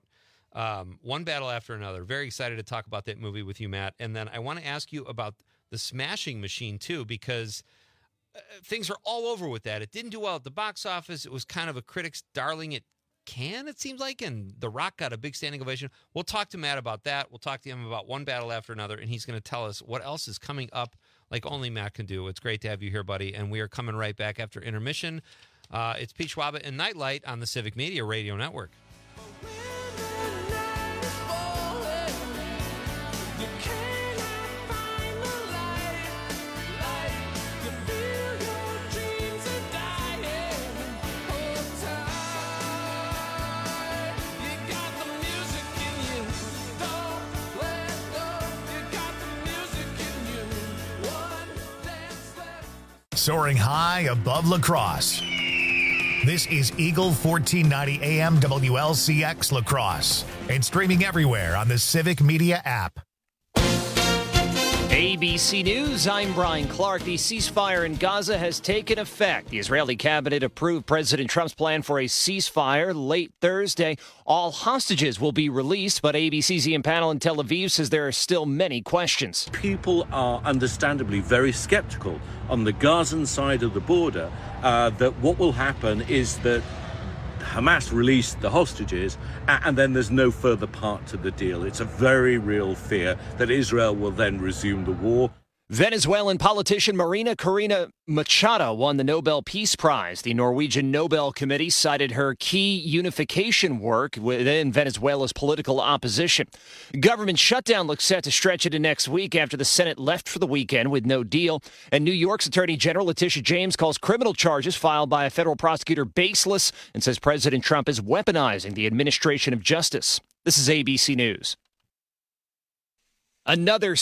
Um, one battle after another. Very excited to talk about that movie with you, Matt. And then I want to ask you about the Smashing Machine, too, because uh, things are all over with that. It didn't do well at the box office. It was kind of a critic's darling at Cannes, it seems like, and The Rock got a big standing ovation. We'll talk to Matt about that. We'll talk to him about one battle after another, and he's going to tell us what else is coming up like only Matt can do. It's great to have you here, buddy, and we are coming right back after intermission. Uh, it's Pete Schwaba and Nightlight on the Civic Media Radio Network. Soaring high above La Crosse. This is Eagle fourteen ninety A M W L C X La Crosse and streaming everywhere on the Civic Media app. A B C News, I'm Brian Clark. The ceasefire in Gaza has taken effect. The Israeli cabinet approved President Trump's plan for a ceasefire late Thursday. All hostages will be released, but A B C's Ian Panel in Tel Aviv says there are still many questions. People are understandably very skeptical on the Gazan side of the border uh, that what will happen is that Hamas released the hostages, and then there's no further part to the deal. It's a very real fear that Israel will then resume the war. Venezuelan politician Marina Corina Machado won the Nobel Peace Prize. The Norwegian Nobel Committee cited her key unification work within Venezuela's political opposition. Government shutdown looks set to stretch into next week after the Senate left for the weekend with no deal. And New York's Attorney General Letitia James calls criminal charges filed by a federal prosecutor baseless and says President Trump is weaponizing the administration of justice. This is A B C News. Another